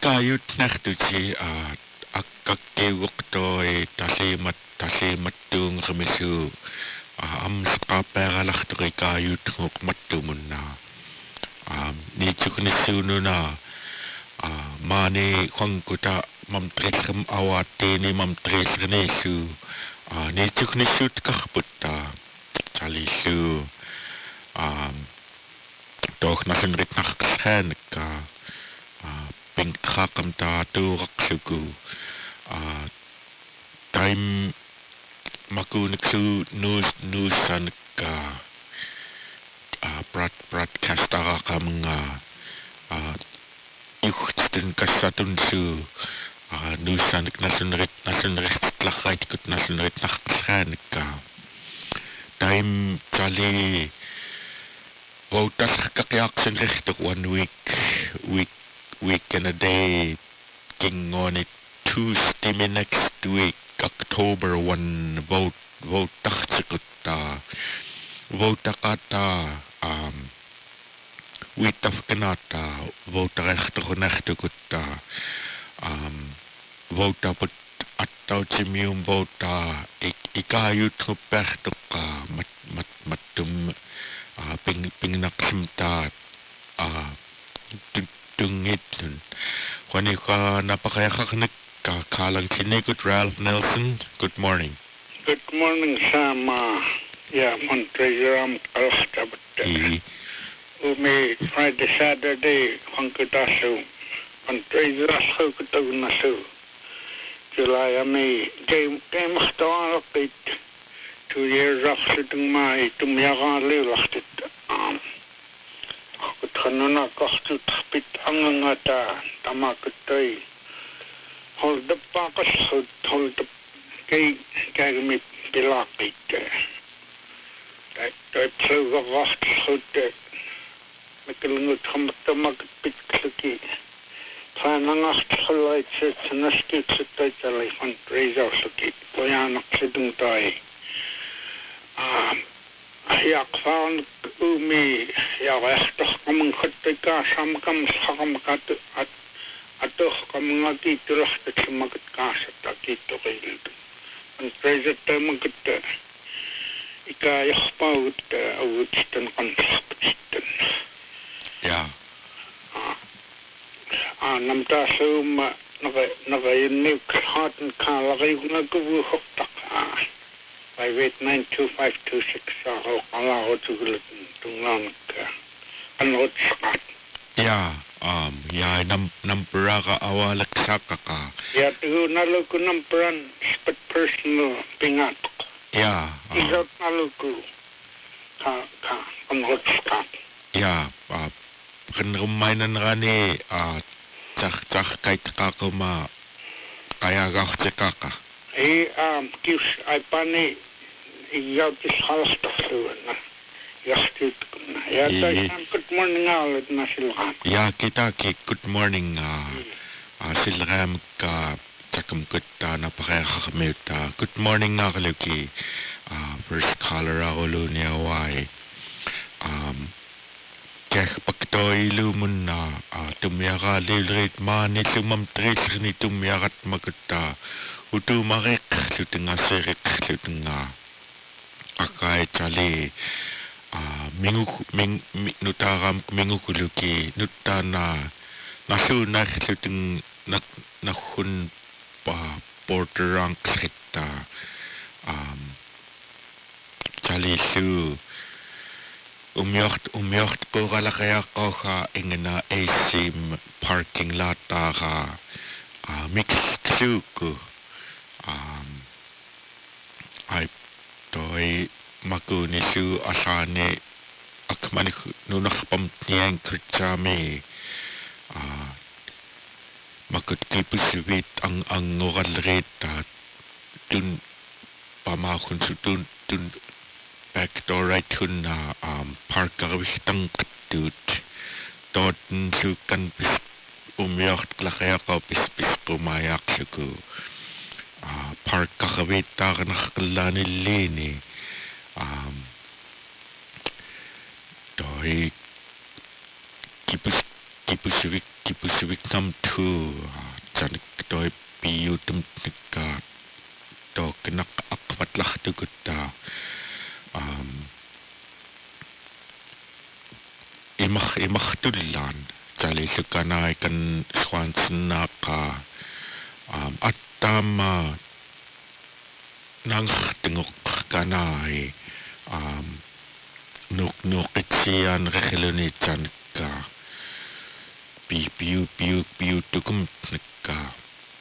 ikayut nartuti akkakkiuqtoi talimattuung qamisu amsqaappeerallartuq ikayut uqmattumunna niitsuknissuununa maani qankuta mamtrillerm awaattiini mamtrillerniissu niitsuknissuut qarputta talillu toornallunritnarqerhaanakka pinqqaaqam taatuuraqsuku taim makuniksu nuussanakka broadcast araqamnga yuhtsten kassatunsu nuussanak nallunerittlarraitikut nallunerittnarqerhaanakka taim tali votalqaqiaqsunrertuq 1 week and a day king on it Tuesday next week October 1 vote taqsiqutta votaqata uitafkanata votarertuqunartukutta votaput attautsimium vota ikayutnguppertuqqa mattum pingnaqsimtaat tungitun qanika napaqayaqaqnak kaalangtinikut Ralph Nelson. Good morning. Good morning, Sam. Yeah, Montreal Alstabut. Umi Friday, Saturday, Hankutasu. Montreal Hankutasu. July, game of 2 years after my Tumyagali lost it. Kanuna Kostut Pit Angangata, Tamakutoi. Hold the Papas, hold the Gagami Pilakit. That flew the lost hood, Mikulungut Hamatamak Pitsuki. Planangast Holites, and the Skits at the Telephone, Razor Suki, Poyanak Siduntai. Yakfan umi yawehtoh kamang khatika samkam sakamat atoh kamang atulah tsumagat kasata kito kailid. Ang present magat ikayahpaut awutstan kansakstan. Yeah. Namtasum nagayunik hatan kalagay nagawuhoktak. I wait 92526 Allahu Tunglank Anotsakat. Yeah, nampuraga awalak sakaka. Yeah, to naluku nampuran spit personal pingat. Yeah. Isot naluku Anotsakat. Yeah, kenrumainan rani cak kait kakuma kaya gahcekaka. Gives I pani Yautis Halstafluana. Good morning, all at Nasilram. Yeah, kitaki, good morning. Silram ka takam kutta na pakakakamiuta. Good morning, Nakaluki. First caller ako lunia wai. Kaya pagtoy lumun na tumiyaka lilrit mani sumam tris ni tumiyakat magkutta. Utu marik lutunga serik lutunga akai chali nutaram mingukuluki nutana nasuna lutung nakhun pa porterang kita chali su umyocht ko kalakaya ko ka ingena asim parking lot ka mix suku ay toy makunisu asane akmani nunakpam niyang kerjame makut kipuswit ang ngokalreta dun pamakun su dun backdoor right hun na park kawistang katut dodin su kan bis umyocht klakaya ko bis kumayak suku park kakawita ka nakakalani lini doy kipuswikam tu janik toi piutum nika to kenak akwatlah tukutta imah tullan jali sukana ikan swansnaka atama nang tengok kanai nuk itsian rekheluni janika piu tukum nika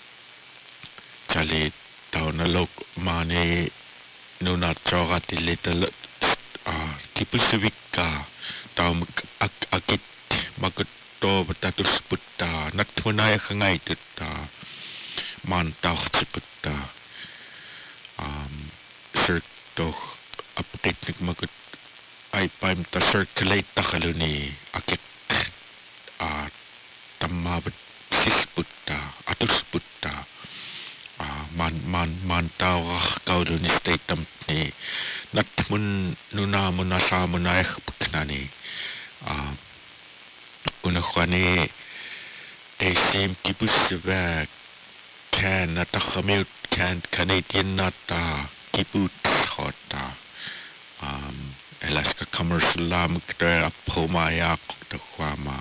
jali tau nalok mane nuna corat ilita kipuswika tau akit maguto betatus putta natmunaya kangai tutta mantau cikutta cirtoh apakit magut ay paim ta circulate takaluni akit tamabat sisputta atusputta mantau kau duni statem ni natmun nuna munasa munay pagkanani unakwani esim kipuswa kan natakamil kan Canadian nata kiput hota Alaska commercial lam kta pomaya takwama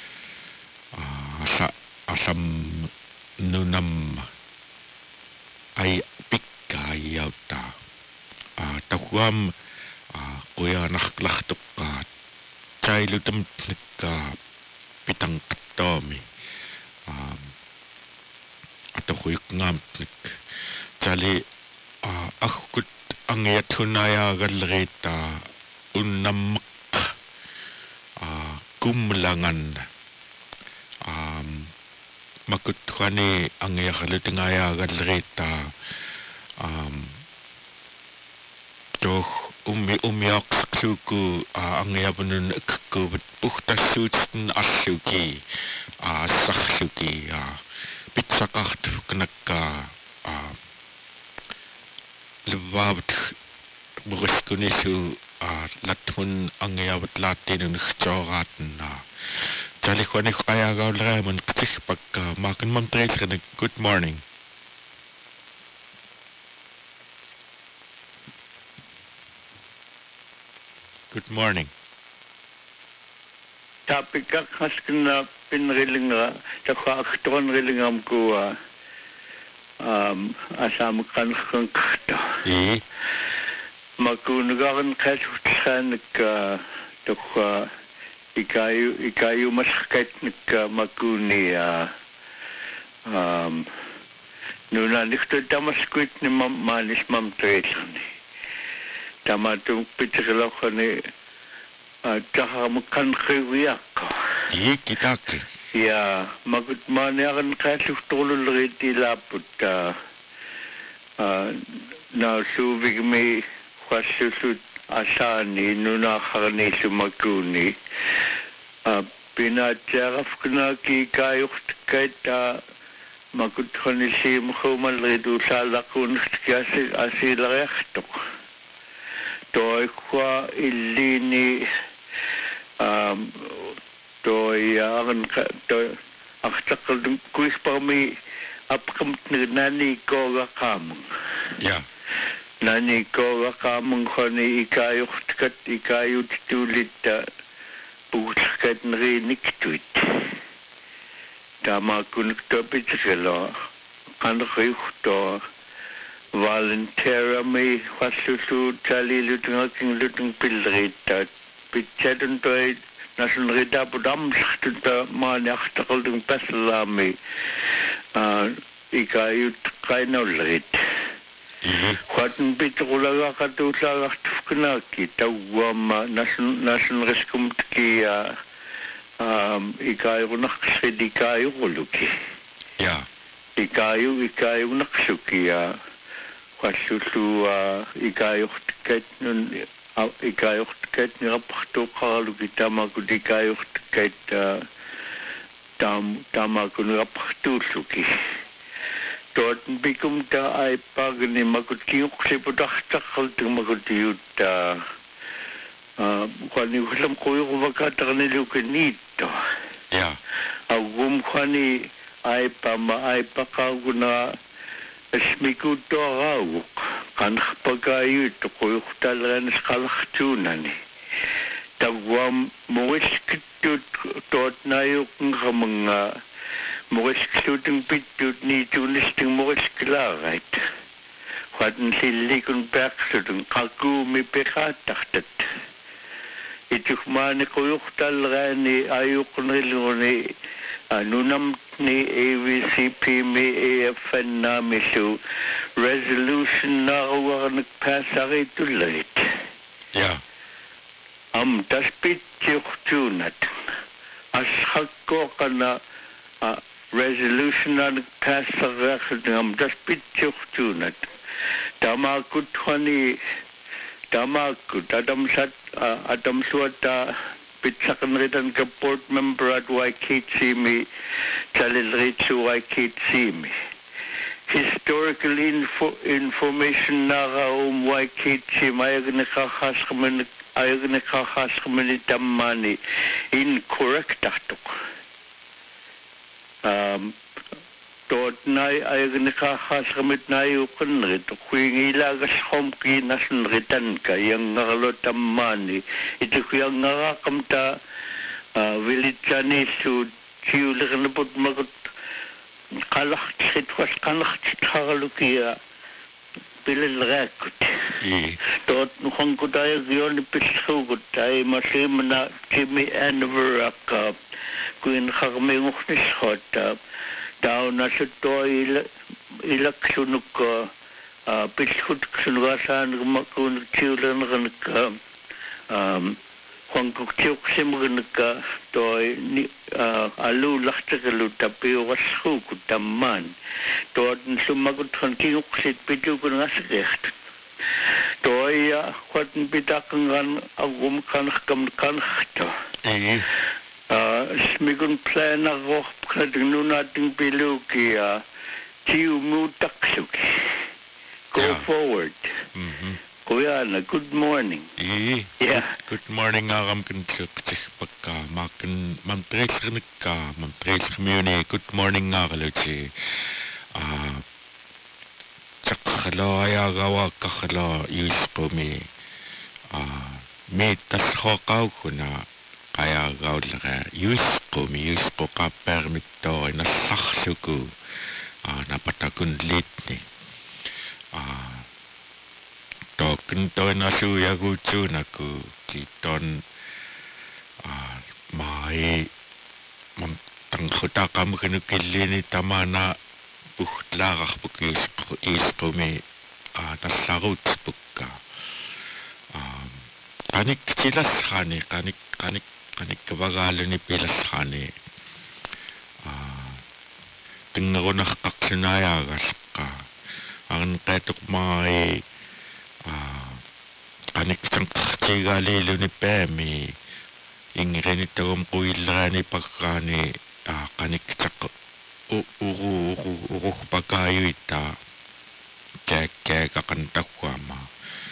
asam nunam ay pikay yauta takwam kuya naklah tukat chay lutam nika pitang katomi atau kuyuk ngamtnik jali akut angya tunaya galrita unnamak kumlangan makut kani angya kalutungaya galrita doch umyak suku angya bunun kubut puhta susten asuki saksuki pitsakart kenaka lewabt buruskunisu latmun angyabat latin ng choraten jali ko ni kaya gawla man ktsik pagka makan mam trace ka good morning. Good morning. Tapi kakas kena pinrilinga takwa akton rilingam ko asam kan kto makunugan kasutsan ka takwa ikayu masakit nika makuni nuna nikto damaskuit ni manis mamtresani tamatung pitsalokani taha makan khiwiak kitak ya magut maniakan kasih tolol riti laput na subig me kwasusut asani nuna kharni sumakuni pinajaraf kna ki kayukt kaita magut khani sim khumal ridu salakun kasi asilrekto toy kwa illini toy aktakal kuis pami apkam nani ko gakam nani ko gakam khani ikayut tulit pukat nri niktut tama kun topitskelo kan khayto volunteer me wasusu tali lutung pilrita pitchadun toy nasun rida budam skta manachtakal dung paslami ikayut kainolrit Kwatan pitukulaga katulaga tufkanaki tawama nasun riskum ki ikayu naksidi ikayu kuluki ikayu naksuki kwasusu ikayu tiket nun ikayu tiket nirapakto kaluki tamaku ikayu tiket tamaku nirapakto suki tot bikum ta ay pag ni magutiuk si pudaktakal ting magutiut kwani walam koyo kumakatak nilukin nito Ja. Agumkhani aipa kaguna smikutorau kankhpagayut quyuqtalran sqalaqtuunani tawam muiskitut tootnayuqngamanga muiskitutun pittut niitunisting muisklarait Quaden sillikun perksutun kakumi pekatahtat itukmani quyuqtalrani ayuqnriluni nunam ni AVCP me AFN namisu resolution naruarnak pasaritulit. Ja. Das pitjuchtunat. Ashakko kana resolution naruarnak pasaritulit. Das pitjuchtunat. Damakut Adam suata pitsakan ritan ka port member at Waikitsimi Chalilritsu Waikitsimi historical information naraum Waikitsimi ayag nakakaskamani tamani incorrect atuk Dort nai ayag nakakaskamit na yukan rito kung ilagas homki nasan ritan ka yung ngalot tamani ito kuyang nakakamta village su chiulik na pot magot kalakchit was kalakchit hakalukia pilil rekut dort nukhang ko tayo yon ipishugot tayo masim na Jimmy Anverak kung nakakamingok nishot Down na sa to ilaksunuk pishut ksunwasan kumakun chiulan kanaka hangkuk chiuk simganaka to alu laktakalu tapi wasku kutaman to sumagut kankiuk sit pitu kun asrecht to ya kwatin pitakangan agum kam to Smigun plan ako kadang nating piluki Chiu Mutaksuki. Go forward. Kuya na, good morning. Yeah. Good morning akam kantsuk pagka makan mamtres ka mamtres community. Good morning ngakaluchi. Chakalo ayagawa kakalo yusko mi tas hokaw ko na kaya gaudlaga yusko ka permitto na sakhsuku napatakun litni to kinto na suyagu chunaku kiton mai mam tangkhuta kam kinukilini tamana buhtlagach yusko mi nasagut pukka kanik chilas khani kanik kabagalo ni pilas khani tingnan ko nakakaksinaya ka ang tetok may kanik sang kachigalilo ni Pemi ingren ito kong kuila ni pagkani kanik sak uru pagkayo ita kaya kakanta ko ama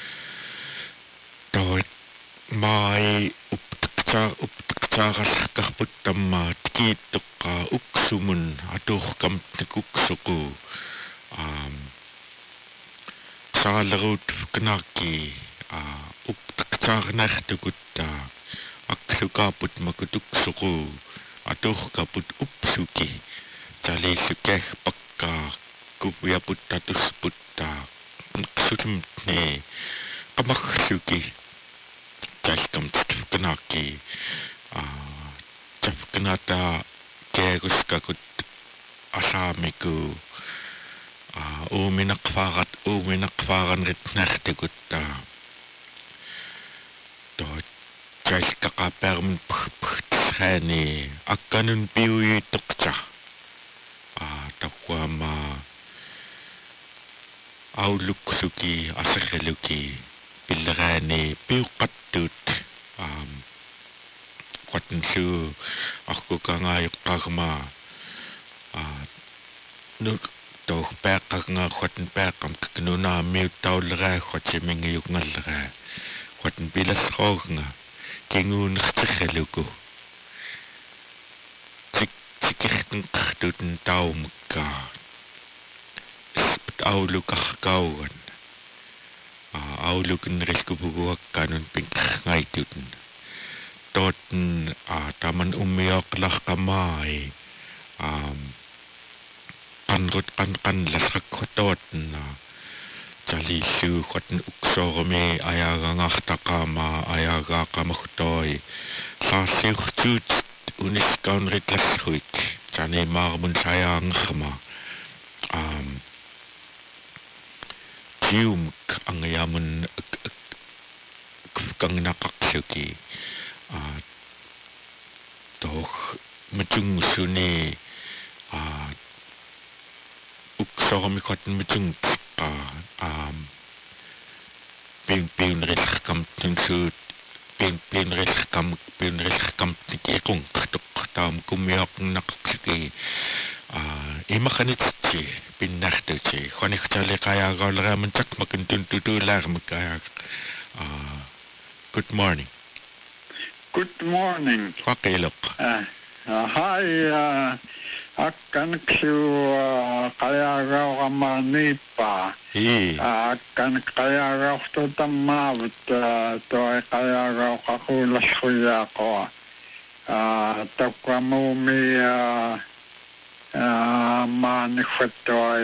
to may uptaksakas kahpagtama tikitok ka uksumun aduh kam tikuksuku sa larut kenaki uptaksak naktukutta aksukaput makutuksuku aduh kaput upsuki cali sukeh pakka kupuyaput tatus putta sutumne kamaksuki Jaskam kenaki cap kenata kegus kakut asamiku uminak faran rit nachtikutta to jaska perm phani akanun piui tukcha takwama auluksuki asakheluki Pilrani piuqattut quattensu aku kangayuk kagma nuk toh pekak nga quatten pekam knuna miu taulra quatchimingiyuk ngalra quatten pilas nga kingun khcheluku Akan tutun taumukka. Spet aulukahkauan. Aulukun riskubuguakkanun pinkangaitutun. Toten taman umiaklah kamai. Kanlas hakkototen. Jali suukoten uksormi ayagangahtakama ayagakamahutoi. Saasiuhtut uniskaun ritlashuik. Jani marmun sayangama. Tiumk ang yaman kang nakaksuki. Doch majung suni uksormi koten majung Pin riskam tinsut pin riskam tikikung tam kumiak nakaksiki imakanitsi pinnahtusi khoniktali kaya galra mencak makin tuntutular makaya good morning Kakilok Hi akan ksu kaya raw kamanipa akan kaya raw to tamawit to kaya raw kakulas kuya ko takwamumi manifestoy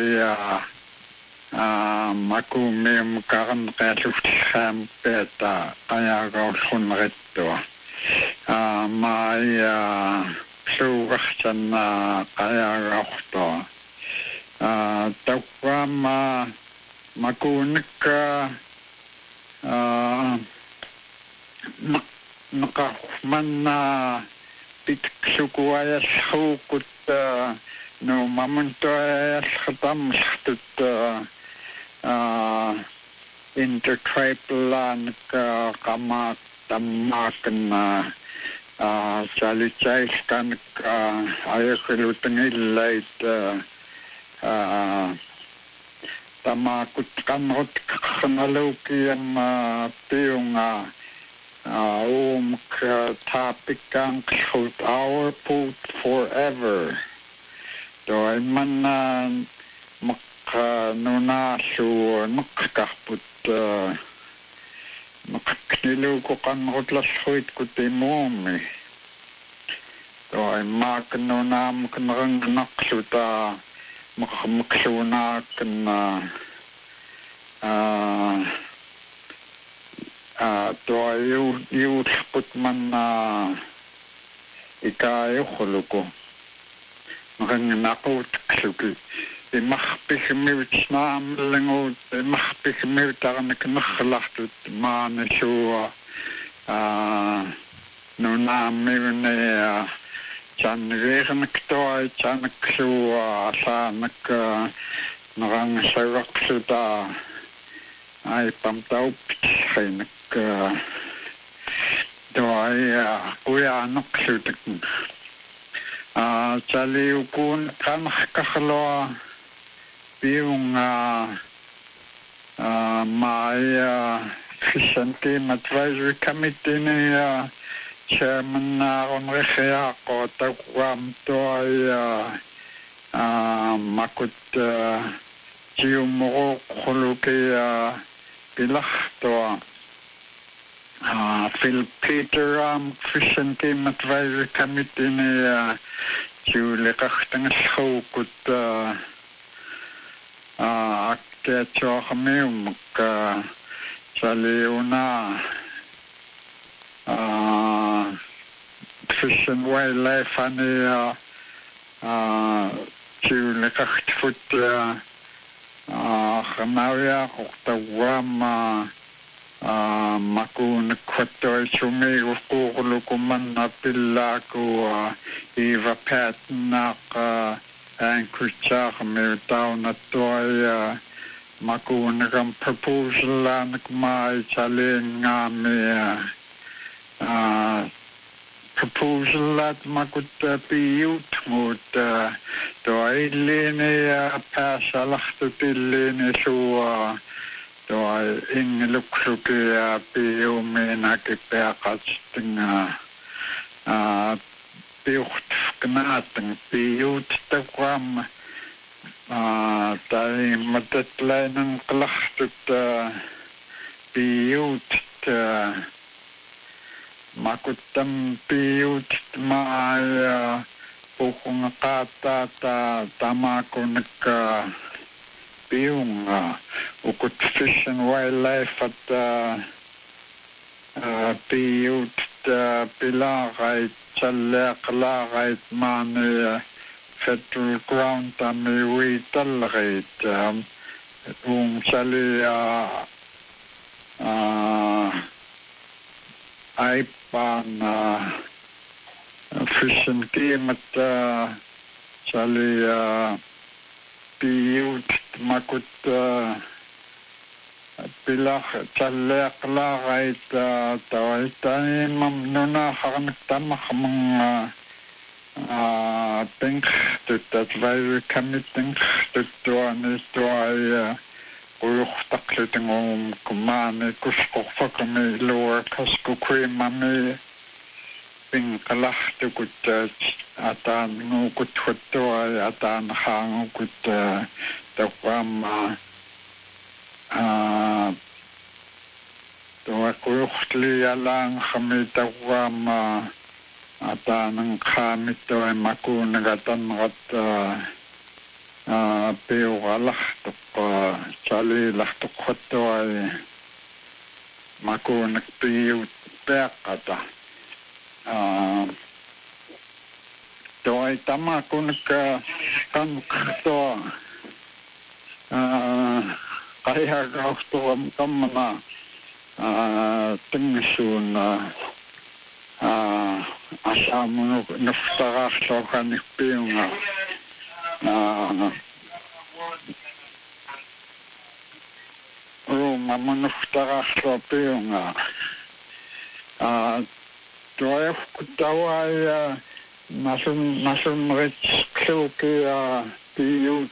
makumim karan kasufsam peta kaya raw sunrito may suwaksan kaya raw takwama makunik nakahman pitksukuayas hukut no mamuntoyas katamstut intertribal kamak tamakan Chalichais kan ayakilutang ilait tamakut kanot kanalauki ang piyong topic ang ksut our food forever to ay man maknunasu makakaput makaknilu ko kanot lashuit ko timumi to ay maknunam kanarang naksuta makamaksuna kan to ay yutput man ikayo khuluko makanakot ksuki imahpikmivt naamlingot imahpikmivt arniknakhlahtut maanisu nunamivne chanriirniktoy chanaksu saanak narangsaraksuta ay pamtaupit khainak doy kuyanaksutak chaliukun kanakaklo yung may Fish and Game Advisory Committee ni Chairman Onrekhea ko takwam to ay makut jiumuro khuluki pilak to Phil Peter Fish and Game Advisory Committee ni jiulikakhtang shukut aktecho kami saliuna Fish and Wildlife ani jiulikakhtfut khamawya kuktawam makun kwatoy sumigo kukulukuman na pila ko Eva Patnak Anchorage kami tao na to ay makunakang proposal na kumay chaling proposal at makut piyut mut to ay lini pasalak to tilini suwa to ay ingluksuki piyumi nakipekas tinga piyut knaten piut takwam tai matatlainen klahtut piut makutam piut maaya pukunga kata tamakunak piunga ukut Fish and Wildlife at piut pilakait challeqlaqait maani federal ground tami witalgait sali aipan Fish and Game at sali piut makut pilak challeqlaqait tawaitai mamnuna harnaktamaq mga pengtut advisory committee tuani tuai uyuqtaqlutungum kumani kusqorfakami lower kaskukuimami pingqalaqtukut ataan ngukut huttuai ataan haangukut tawama tuakuyuqtli alang kami tawama ataan kami tuai makunagatanqat piuqalaqtuq chalilaqtuq huttuai makunak piut peqqata tuai tamakunak kanqto kaya kaustuam kamana tengsun asamu nuftaraqloqanik piunga ruma nuftaraqlo piunga tuayuqtawai nasun rich kluki piut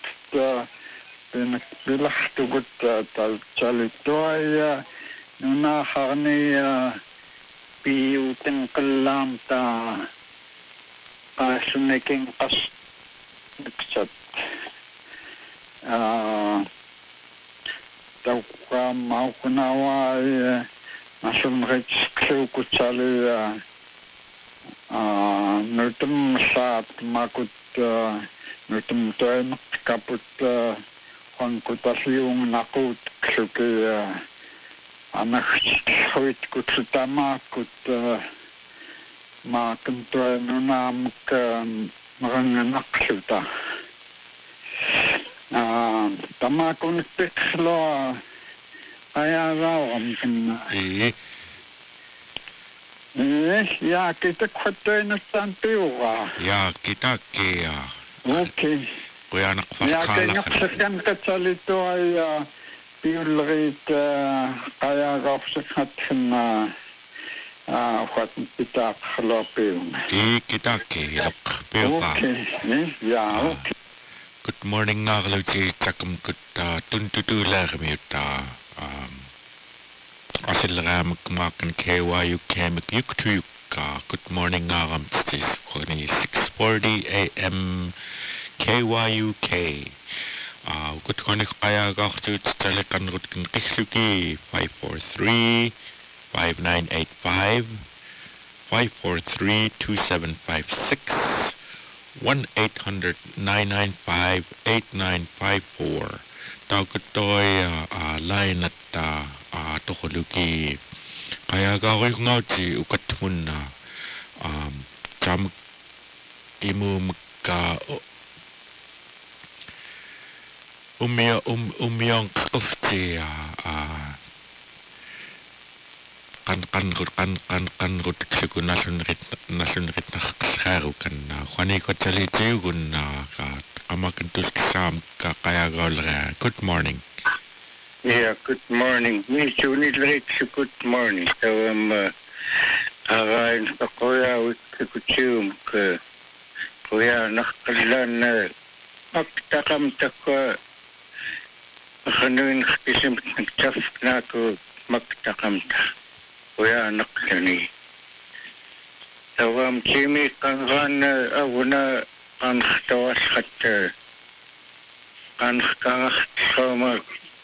bilaqtugut talchalituaya nuna harni piuten qallam ta qasunekin qas niksat tawqa mauqnawai nasun rechklugut chali nutum sat makut nutum toin kaput Hankutasiung nakut kluki anakhuit kututamakut makentua nunam ke merenganakluta tamakun piklo kaya rawam kena ya kita khutoin santiwa ya kita kia okay Kuyanak ya kenyakskan kacalito ay piulrit kaya gafsakat na wat pitak lopin kita kilak piuka okay good morning ngakluji chakam kut tuntutular miuta asilram kmakan KYU kemek yuktuyuka good morning ngakam tis 6:40 AM KYUK good konik kaya gachut telekan rut kin qihluki 543-5985 543-2756 1-800-995-8954 tawkutoy line at tokhuluki kaya gawin ngauchi ukatmun na jam imu ka umiyong kufti kan rut ksiku nasun rit nakasharu kan khani ko chali chigun ka amakin tus kisam ka kaya golra good morning good morning ni chuni rit good morning so again sa kuya kuchum ka kuya nakkalan maktakam takwa Khanuin kisim nagtaf na ko magtakamta. Kuya anak ni. Tawam Jimmy Kangan Avuna Kanchtawas Hatter Kanchkangachoma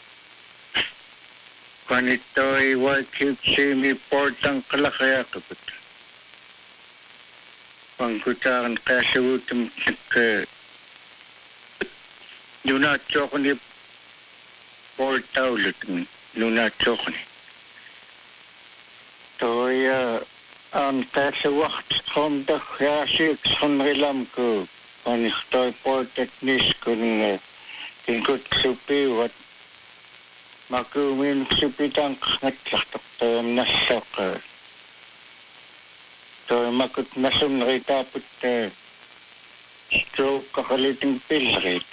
Kanitoi Wakib Jimmy Portang Kalakayakabut Pankutan Kasawutum Luna Chokni Portaulitin Luna Chokni Toya An Kasawacht van de Grasieks van Rilamko van ik toi portet nis kun goed supi wat maku min supi tank ngetlach tok nasok toi makut nasum rita put stroke kakaliting pilrit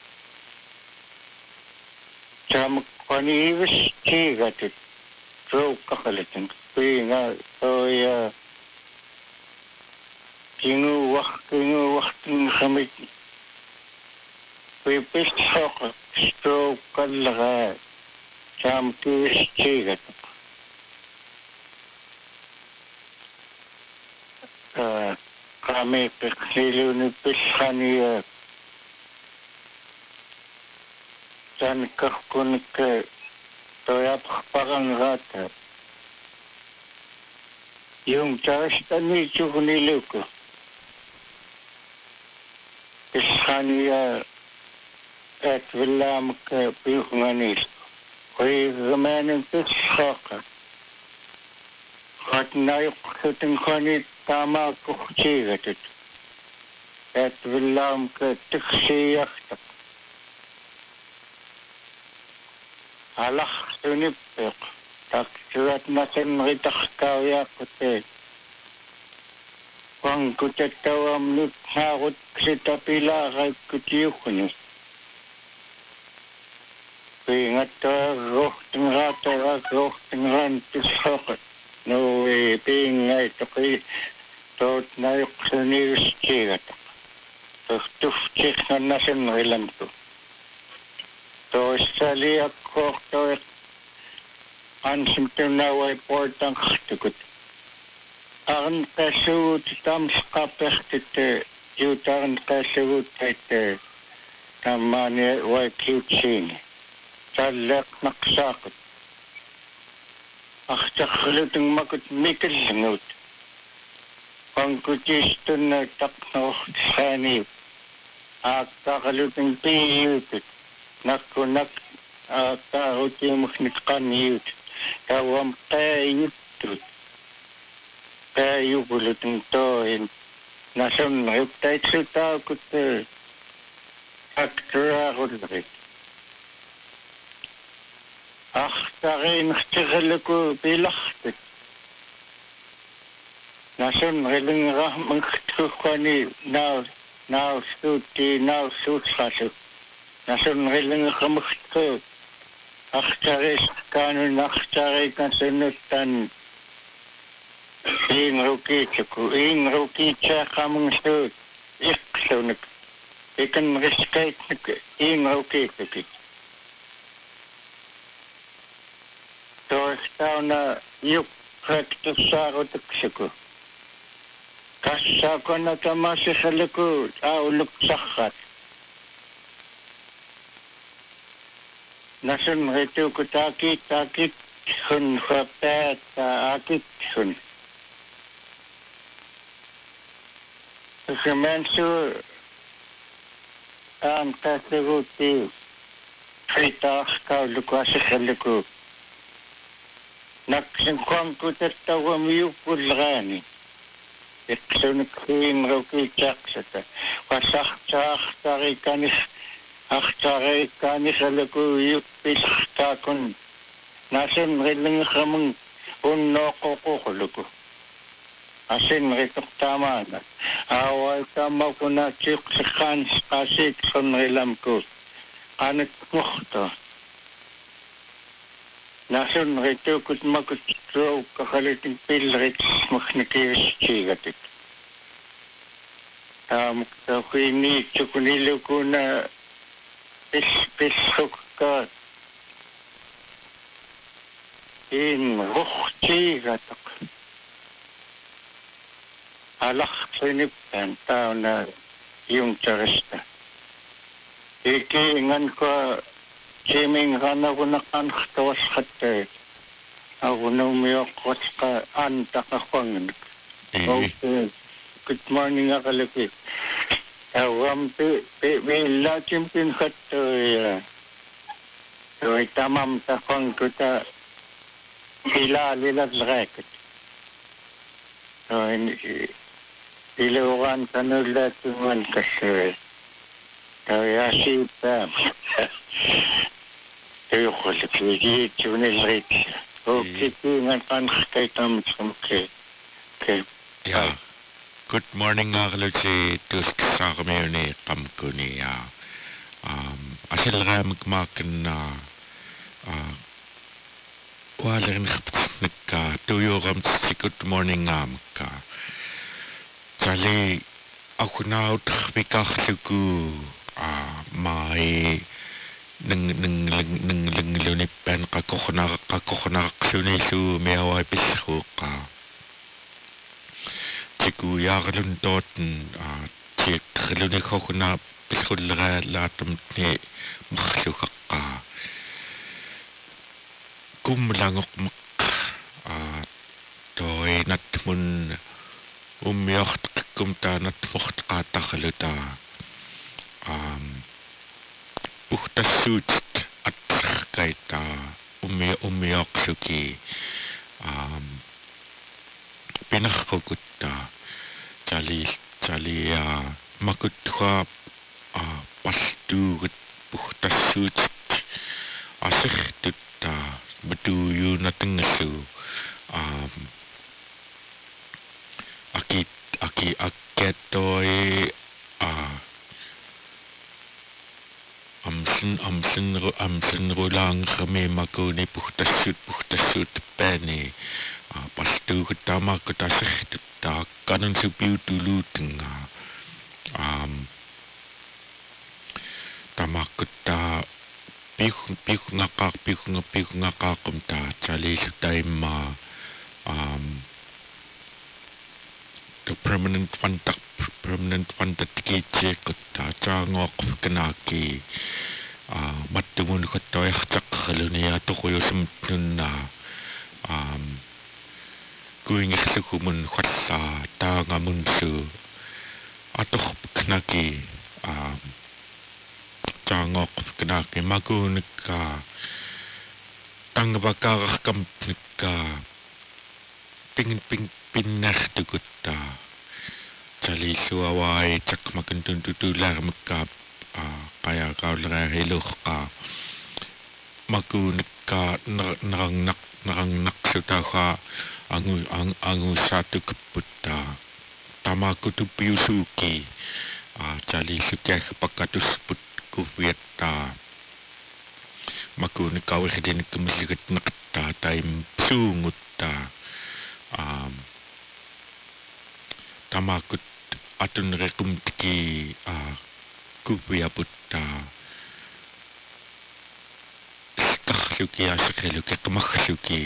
sam kwaniwis tigatut stroke kakaliting pinga toi Kingu wacht khamit pipis sok stroke kalaga sam tuis chigat kami peksilu ni piskhani san kakun ke toyap parang rata yung charstani chukni luko Piskhania at Villam Puchmanis. We remain in Pischaka. What night sitting Honey Tama Kuchigated at Villam Tixi Yakta. Allah Sunipik, Takuat Nasan Ritachkaya Kote. Wang kutatawam lut harut sitapila ray kutiukunis. Pingata rohting rata rohting ran tishokat. No being ay toki tot na yuksaniris chigata. Tos tufchik na nasin rilamto. To sali akok to ansimto na way portang khtukut. Arn kasut tam skapechtet jutarn kasut et tamane wa kitchen talak naksakut achtakhluteng makut mikil ngut pangkutistun takno sani aktakhluteng piyut nakunak aktahutim khnikqaniut tawam qayut Kayu bulutung tohin. Nasam nagtay suta kut aktra kudrik. Tarin khtigelku bilachtet. Nasam ngiling rahmang khtukhani now suti now sutsasu. Nasam ngiling khamkhtu. Taris kanun kan senutan in roki kamung stud iksonik ikan respect in roki to stauna yuk practice sarotiksiku kasakona tamasi khaliku auluk sakhat nasun itu takit hun fapat akit hun Semensu am kaseguti frita kau lukuasi khaliku naksin kwang kutawam yupulgani iksunik in roki chaksata wasakh tari kanis akhtari kanis khaliku yupis takun nasin riling khamung unno kokokhluku asin ritok tamana awal tama ko na chik sikhan kasik son rilamko kanit mukhto nasun rito kut makut tro kakaliting pilrit makhnikiris chigatik muktakwini chukunilo ko na pis hukka in ruch chigatak alaqsinippan tauna iumtarista iki ngan ko chiming ganagunakan khtawashatte agunumioqqa antaqaqwang okay good morning akalaki awampi billa chimpin khatto so tamam taqwang kuta ilalalrakat so ilugan kanulatuman kasi Tayasi pam. Tayokol pigi tunilrit. Okay, ngan kay tam sumke. Yeah. Good morning si tusk sa kami ni kamkuni asil ra magmakan na wala rin ka tuyo kam si good morning ka. Sali ako na utbikak suku mai neng lunipan kakokhna suni su mewa pisku ka tiku yaglun toten tik luni kokhna pisku latum ne makhluka ka kumlangok mak toy natmun umyocht kumta natmocht qatakhluta puhtasut at kaita umiyoksuki pinakukutta chali makutwa pastugut puhtasut asihtutta betuyu natengesu aki aketoy amsen rolang kami makuni puhtasut pani pastu ketama ketasih tak kanan sepiu dulu tengah tamak keta piu ngakak kumta cali sedai ma the permanent pantat kece kota cangok kenaki matumun kota cak halunia to koyo semtun na kuing sukumun khasa ta ngamunsu atoh kenaki cangok kenaki magunika tang bakar kam nika ping pinah tukutta cali suawai cak makan tutular mekap kaya kau lara helok ka maku nika narang nak sutaha angu satu keputta tamaku tu piusuki cali sukah pakatus put kuvieta maku nika wahidin kemisikat nakta taim sungutta tamakut atun rekum tiki kupia putta kakhluki asakheluki kamakhluki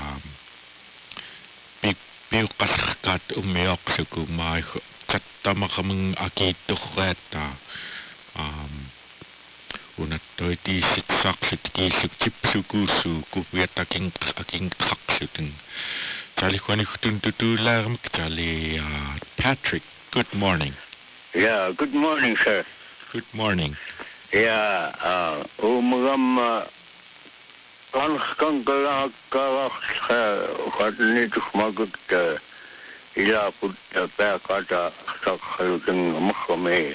piu kaskat umyok suku mai chatta makamang akitukhata unat toiti sitsak sitki sukchip sukusu kupia taking khaksutung Charlie Kwani Kutuntutular Charlie Patrick, good morning. Yeah, good morning, sir. Good morning. Yeah, umagam kang kalak khatni tukhmagut ila put pakata sakhaluteng makhame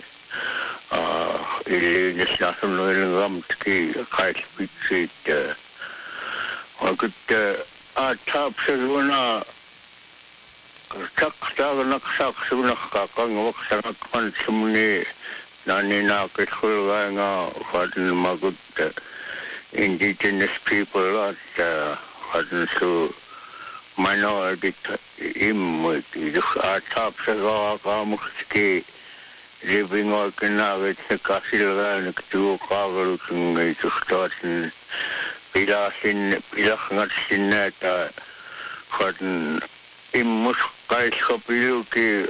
ili nisnasun ngam tki kai speech agut top seguna tak naksak seguna kakang waksanak pansumni nani na kithulga nga khatin magut indigenous people at khatin su minority imut top segala kamukski living organized kasilga naktu kagalu tungai tustatin pilakngat sinata khatin immus qaissapiluki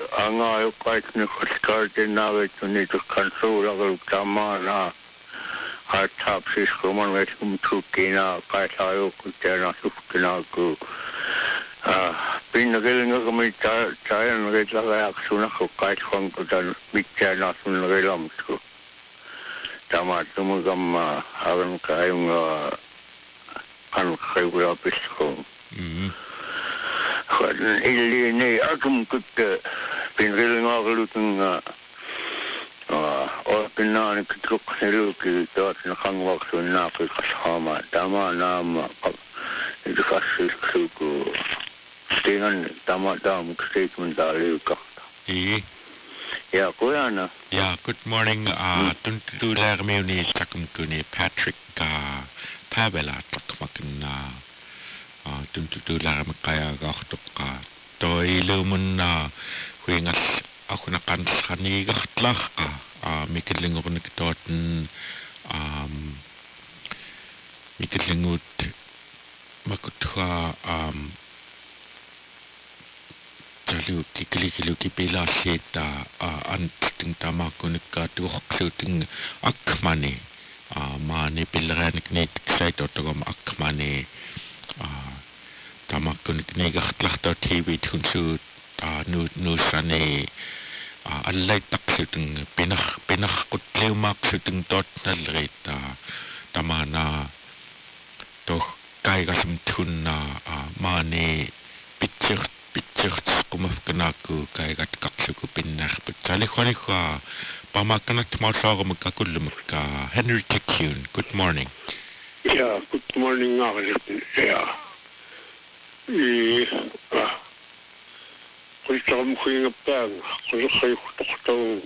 angaajuqaitniqulkaartinaarituni tukkansuularu tamaana haatsaapsiskuman veskum tukkinaa qaisaajuqutteanasuftinaaku pinnakilingakami tayanritlaqaaqsunaqu qaiswankutan mitsaanasunrilamsku tamaatumukamma havenkaayunga anqaivulapisku illi atum kutta pinrilingaqlutunga orpinaani kitruqsiluki taatna qangwaqsunnaaqi qashaama tamaanaama idqassiskuku tingan tamadam statement aliuqarta ja kuyana yeah, good morning tuntularmiuni takumkuni Patrick Pavela takmakna tuntularmaqayaqartoqqa toilumunna huingas akuna qansqaniigartlaqqa mikillingornik tooten mikillingut makutha taluki kilikiluki pilaasita anting tamakunikka tuoqsuuting akmani maani pilleranik niit ksaitortogom akmani tamakunik niigartlartor TV tunsuut nuusani allaittaqsuting pinarqutleumaaqsuting tootnallerit tamana toh kaigasum tunna maani pitchirtsqumafkanaaku kaigat qaqsuku pinnarput salihwanikha pamakkanat mausaarumakkakullumukka Henry Tikyun. Good morning. Yeah, good morning Arlington. Yeah. Kultaram khingapang kulkhaykhtoqtong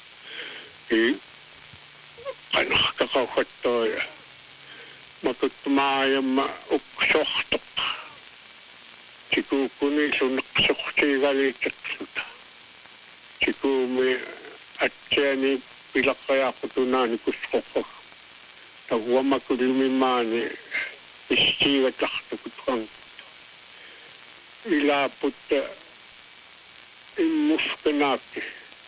qanaqaqawhattoya makutmaayamma uksortoq tikukuni sunneqsortiigaliitaksuta tikumi attiani pilaqqayaaqutunaani kusqoqqaq taguamakulimimaani istiigatlartukutqan ilaaputta immuskanaakki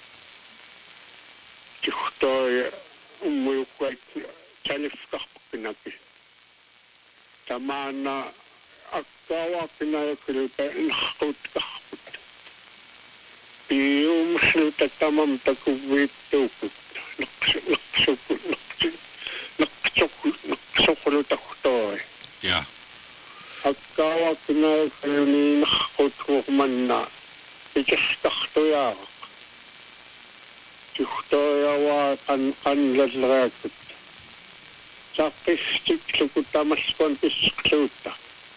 tihtoya ummuyuqqait talifqarpukkinaki tamaana akkaawaaqinaayakuluta inarquutqarput piumsluta tamam takuviittuukut naqsuqlutartoy ja akkaawaaqinaayakuluuni inarquutruuqmanna itastartuyaaq tihtoyawaa qanlalleraakut saqistikluku tamaskon pisqluutta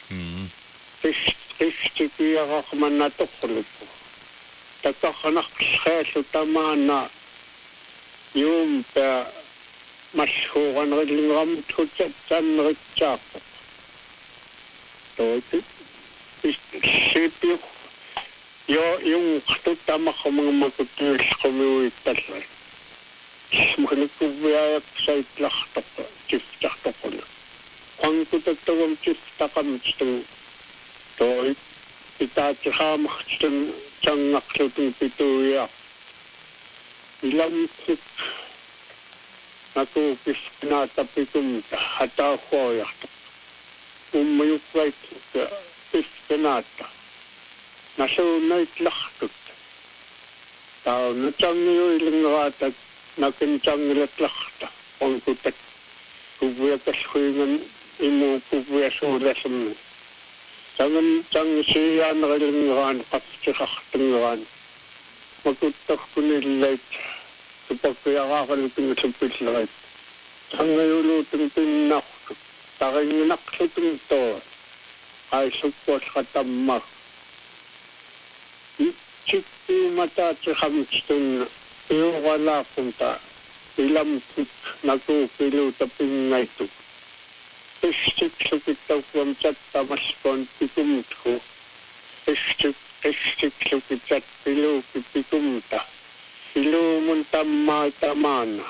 qistikiyaqaqmanna toqluku taqaqnaqsqeallu tamaana yuumpa mashuuqanrillingeramut hutsatanneritsaaqoq tooti sipiu yung tutamaqqamangamakuttuulqumuittalla smunikkuviayak saitlartoq tiftartoquna qankutatagum tiftaqamtun toi itaatiqaamartun tangaqlutun pituuya ilamtik nakuupiskinaatapikumta hataahuoyartoq ummayuqqait piskinaata nasuunnaitlartut taunutangiyuilingeraata nakintangilatlarta onkutat kuviakashuingan imu kuviasuulasummi tangan tangisiyaanerilingeraan qaqtiqartingeraan makuttarkunillait supakkiaqaaqalutingisupillerit tangayuluutun pinnartu taringinaqlutun toa aisukkuasqatammaq chikkiumataatiqamtun iuqalaaqunta ilamtik nakuupiluuta pinnaituk istiklukittauam tattamaskon pikumtku istiklukitat piluuki pikumta piluumun tammaitamaana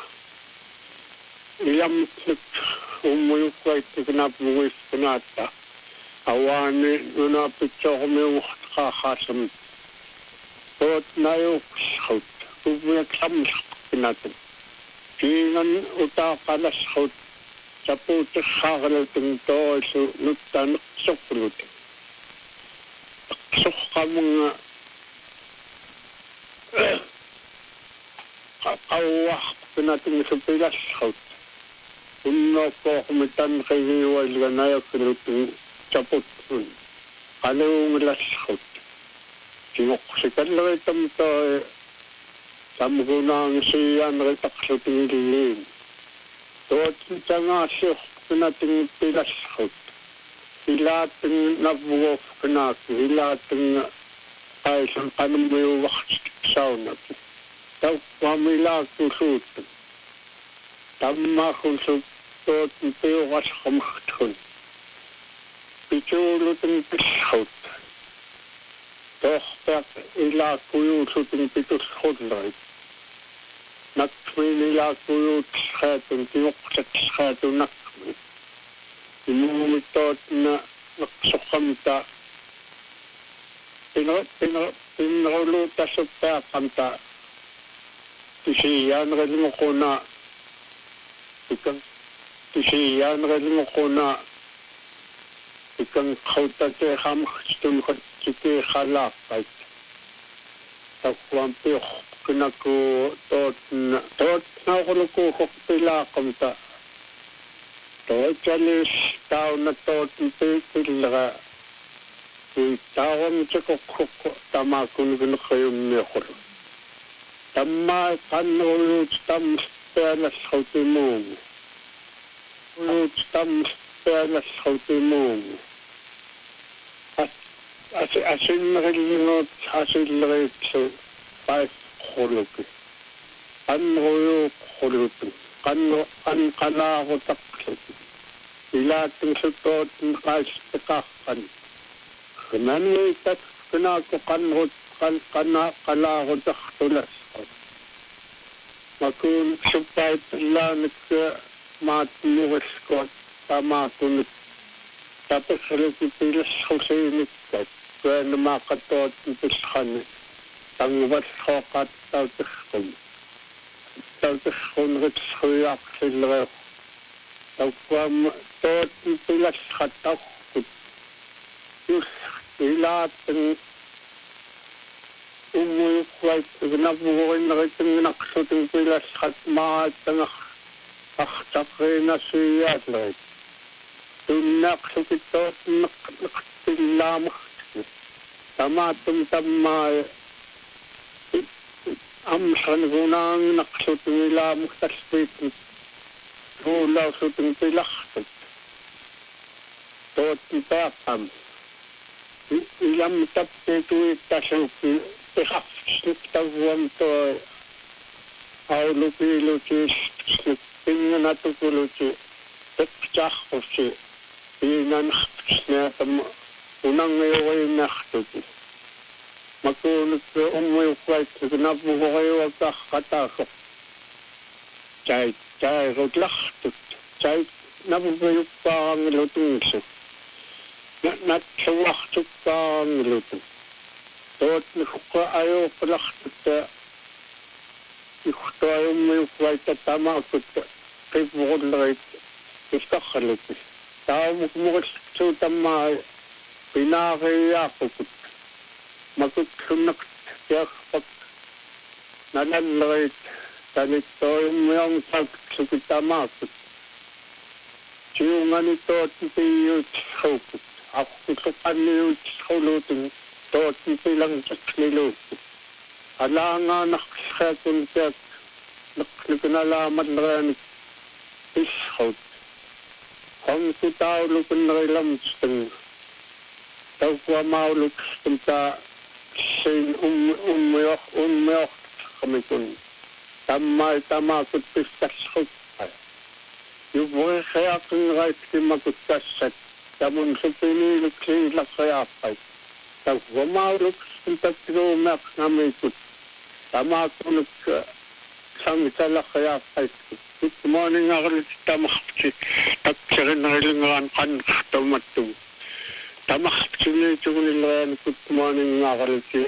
ilamtik ummuyuqqaittiknapuguiskanaata awani nuna pitsormiung khasam tot nayuk khut ubyak samskinatin kinan utaqalas khut saput khaglutun toisu nuttan suklut sukkamunga awah pinatin supilas khut unno ko mitan khayi wal ganayakutun saput kalung las khut sinuksikal tamto samgunang siyan ritaksutinin tot tanga syukh pinating pilas khut ilating nabuof knak ilating aysan kanumuyo wakht saunat taw pamila kusut tamma kusut tot piyo waskamhtun pichulutin pishkhut toch tak ila kuyusutin pitus khudlait nakmin ila kuyut schatun tiyuksak schatun nakmin imumitot na naksukhamta pinruluta suppakamta tisiyan rilmukuna ikang khautate khamstun khatike khalaqait takwampi kinaku tot na kuluku khopilaqamta tochalis tauna tot pilga tawam chekok tamakun gunkhayummekhur tamma kanut tam pelas khautimum ulut tam pelas khautimum asin rilngot asilrit paif khuluki anroyo khuluki kanaro takluki ilating sutot nkais pekakkan kanani tak kanako kanrot kalaro taktulas makun supay pilanik matmuwiskot tamakunit tapos pilas khusinik kaya makatot piskan tangwas khokat tawtiskun ritshuyak silre tawkwam tot pilas khatak yus ilating umuyukwait gnabuhin riting naksuting pilas khatmaat akhtakrina siyatlet tunnaksukitot naktilamak tamatum tamma amsan gunang naksuting ilamuk tasbit gulaw suting pilaksit tot ipakam ilam taptetu itasangki ikhafsit tawam to aulupilutis pinganatupuluti tekchakhusi pinankhsnatam unangayaway nakhtuti makunut umuyukwait nabuhukaywag katakok chay rutlaktut chay nabubuyukpang lutungsuk natsuwaktupang lutung tot nikuka ayaw palaktut ikhto ayaw umuyukwait tamakut kibukudlait istakhalutis tao mukmukitsutamay pinakiyakukut makutsunak yakpak nalalait tanitoyumyong tagsukitamakut siyunganito tiyut shokut akusukaniyut sholutin to tilang saknilukut alanga nakskatun tiyak naklikunalamat ranik ishot kung titawlukun rilamsteng tawkwa mauluksteng ta sin umyok kamikun tamay tamakut pistaskut yuboy kaya kung right kimakutkasak tamun supinilik silak kaya pay tawkwa mauluksteng tatrumak namikut tamakut samtalak kaya pay good morning, Agri Tamakti. Taksarin na ilangan kan tomato. тамахтунитугунилраани кутмаанинngaagalути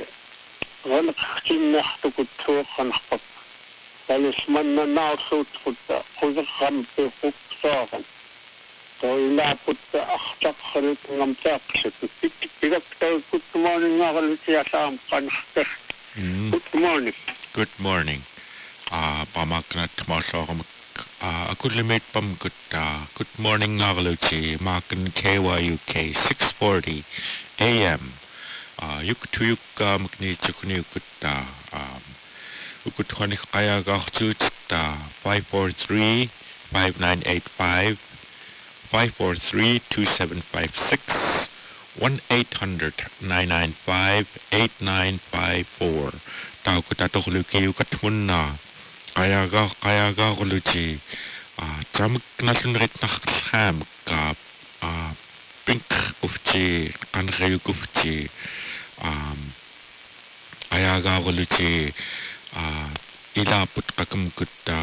ранеқартиннартукутсуоққанарпак талисманнанаарлуутқутта қулеққампиққуқсааран тоилаапутта артаққалут нgamтаақсут пилактау кутмаанинngaagalути алаам қанартер Good morning. Good morning. Pamaknat masoqamak akulimit pamkut good morning ngagluchi makan KYUK 6:40 AM. Yuktuyuk makni chukni ukut ukut khanik qayagartut 543-5985 543-2756 1-800-995-8954 Taukutatokhluki ukatmunna qayagaruluchi tramuk nasunrit nakham ka pink ufchi qanrayuk ufchi qayagaruluchi ilaput qakamkutta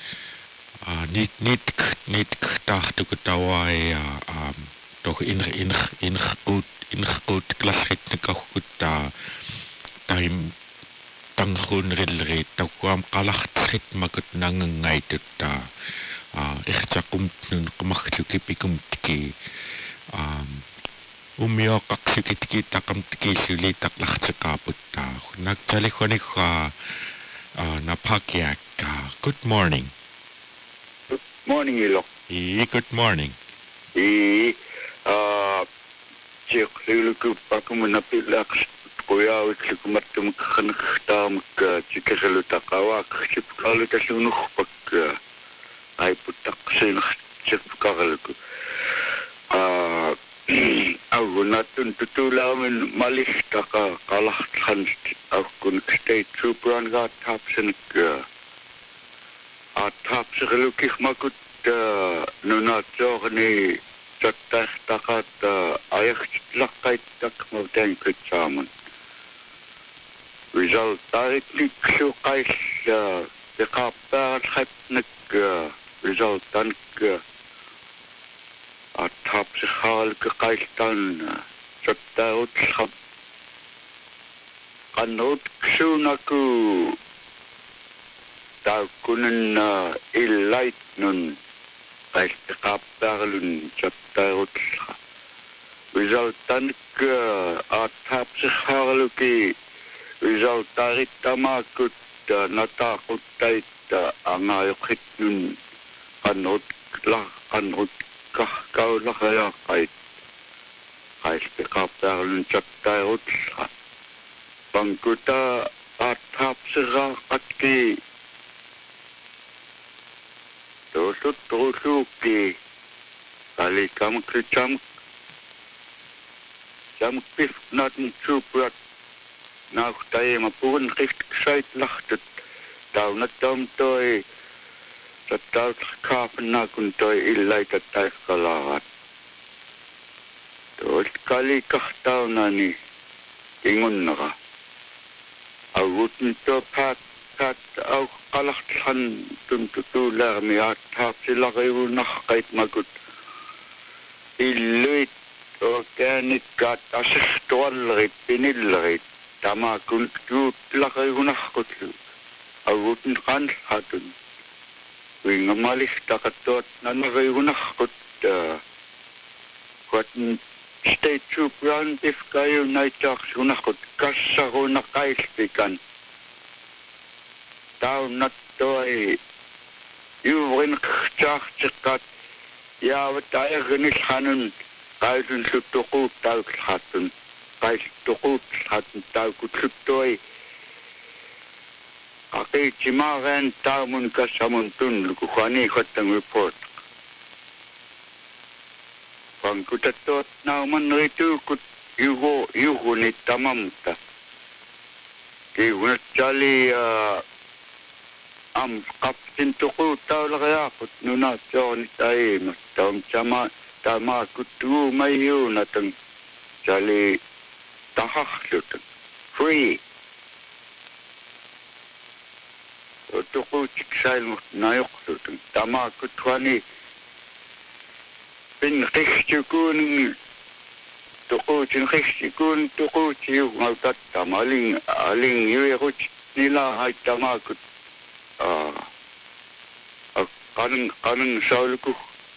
nit tahtukutawai toch in goed klasrit nekakutta time tangkhun rilrit takwam qalachtrit makut nangangaitutta ikhtakum qamakhlukipikum tiki umioqaqsukitki taqamtiki suli taqlachqaputta nakchalikhoniqa napakyak good morning. Good morning ilo. Good morning. Chekliluku pakumunapilak kuyaawitlukumartum khankhtaamk chikerilutaqawak chipqalutasunukpak aiputtaqsin chipqaqaluku awunatun tutulaamin malihtaqa qalahtan awkun state trooperangaa taapsinik taapsirilukihmakut nunaatsoorni tattaqat ayaqtitlaqaittak mutankutsaamon resultaatnikluqail peqaappaaralhatnak resultanik attapsihaalke qailtan tattarutlhap qannut ksuunaku taukunen illaitnun qailteqaappaarlun tattarutlha resultanik attapsihaaluki resultaarittamaakut nataaquttait angaayoqitnun qannut kahkaulaqayaaqait qailteqaappaarlun tattarutlha pankuta attapsiraaqatki Tosutrusuki kali kamkricham jamkif natin suprat nauktaye mapun riksait lachtet taunatam toy tatat kapna kuntoy illai tatai kalarat tos kali kahtaunani ingunnaga awutn to pat au qalaqthan tuntutulaarmi aathaapsilariunarqait makut illuit organikkat asirtuallerit pinillerit tamakun tuutlariunarqutlu awutn qanhatun wingamalistaqattuat nanariunarqut quatn state trooperan ifkayu naitaarsunarqut kassarunaqailpikan taunnattoi yuurin khartiqat yaavataernilhanun qailun luttuquut tauklhatun qailtuquut hatun taukutlutoi aqiitimaaran taumun kassamun tunluku khani khattang report pankutattot nauman ritukut yugunit tamamta kiunat jali kapten tuku taulaqayaaqut nunaatsoornit aimas taum tamakuttu mayuunatang jali taharlutang free tuquutiksailmut nayoqlutang tamakutwani bin qihtukuuning tuquutin qissikun tuquutiugnautattam aling yuerut nila haittamaakut qanan sauluku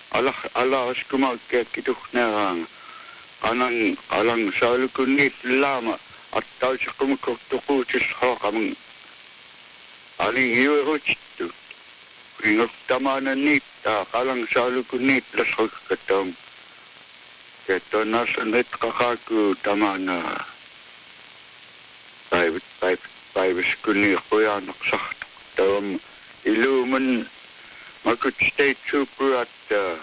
alaaskumaakkiakituhnaaraanga qanan alang saulukunnit laama attausiqumukku tuquutis hooqamung aling yuerutittu ingoktamana qalang saulukunnit lasqukkatam Ketonasan kakaku tamana päiväskuni qoyaanaq sartuq tavam iluuman makut state super at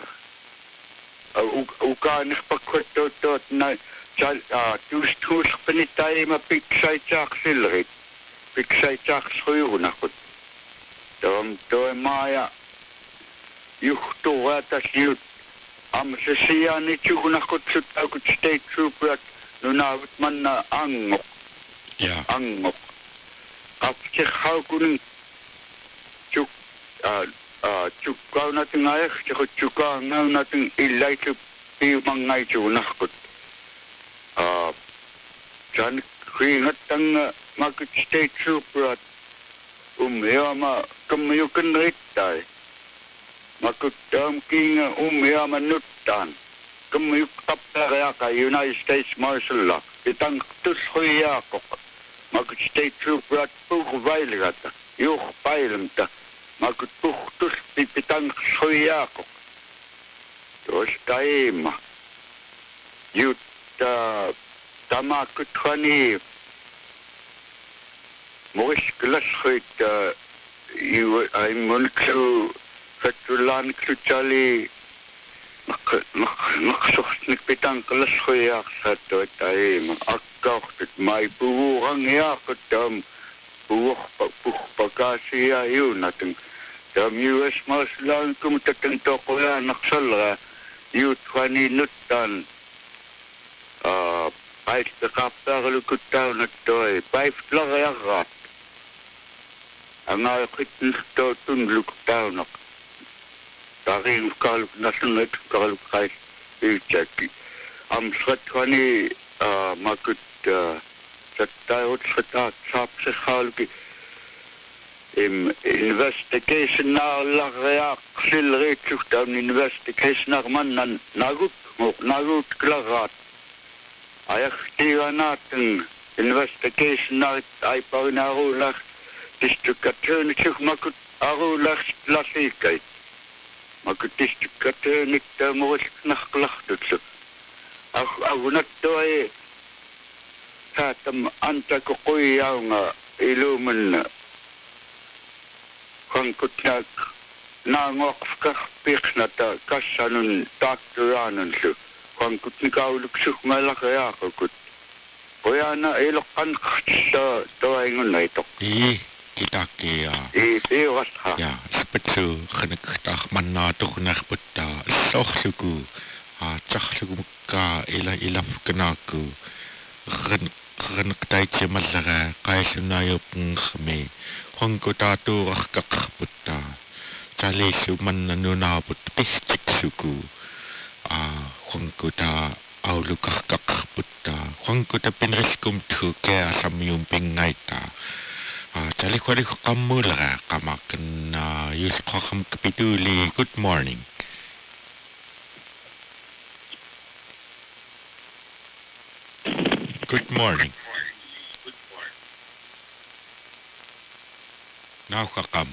ukaanerpakkuattuut na tuuspanitaima piksaitaaqsillerit piksaitaaqsruyunaqut tavam toemaaya yuhturataliut amsasiani chugunaqut akut state super nunaavut manna angoq angoq qaptiqhaukunin chukkaunatun chukkaangaunatun illaitu piumangaichugunaqut jan ringatanga makut state super yama kamyukanrittai makut kinga yama nuttan kamyuk tapparaka United States Marshal Law itang tushoyaqoq makut state super puhvailgata yuhpailmta makut puhtus pitang shoyaqoq tostaima yutta tamakut khani moisklashoit I'm monku Fatulan Kluchali Naksochnik Pitang Kalashoyak Sato Taim Akaucht my Buang Yakutam Buch Pakasia you nothing. The US Maslan Kumtakan Tokoya Naksalra you 20 Nutan I the Kapta Lukutan at Toy 5 Flagarat and I couldn't to look down. Taring kaluk nasunat kaluk kai ichaki sratwani makut satayot satat sapse khalki investigation na lagya silre chuktam investigation man nagut klagat ayaktiwanatun investigation na ay pagnarulak district attorney makut arulak lasikai Makutistikate moris nachklachtutsu. Agunattoe tatam antakukuyaunga ilumen kankutnak nangokfkah piksnata kassanun takturanunsu kankutnikauluksuk malakayakakut. Koyana ilokan khtsa toaingun naitok. Kitaki Iwasha. Ja, spitsu khnakhtah manna tukhnakputta sokhluku tsakluku ka ila fkanaku khnaktaitse mallaga qaissunayup ngkhme khongkutatu rakkaqputta chalisu manna nunaput pihtiksuku khongkuta aulukarkaqputta khongkuta pinriskum thuke asamyum pingaita Chali kwali kamulaga kamakan yuskakam kapituli. Good morning. Good morning. Now kakam.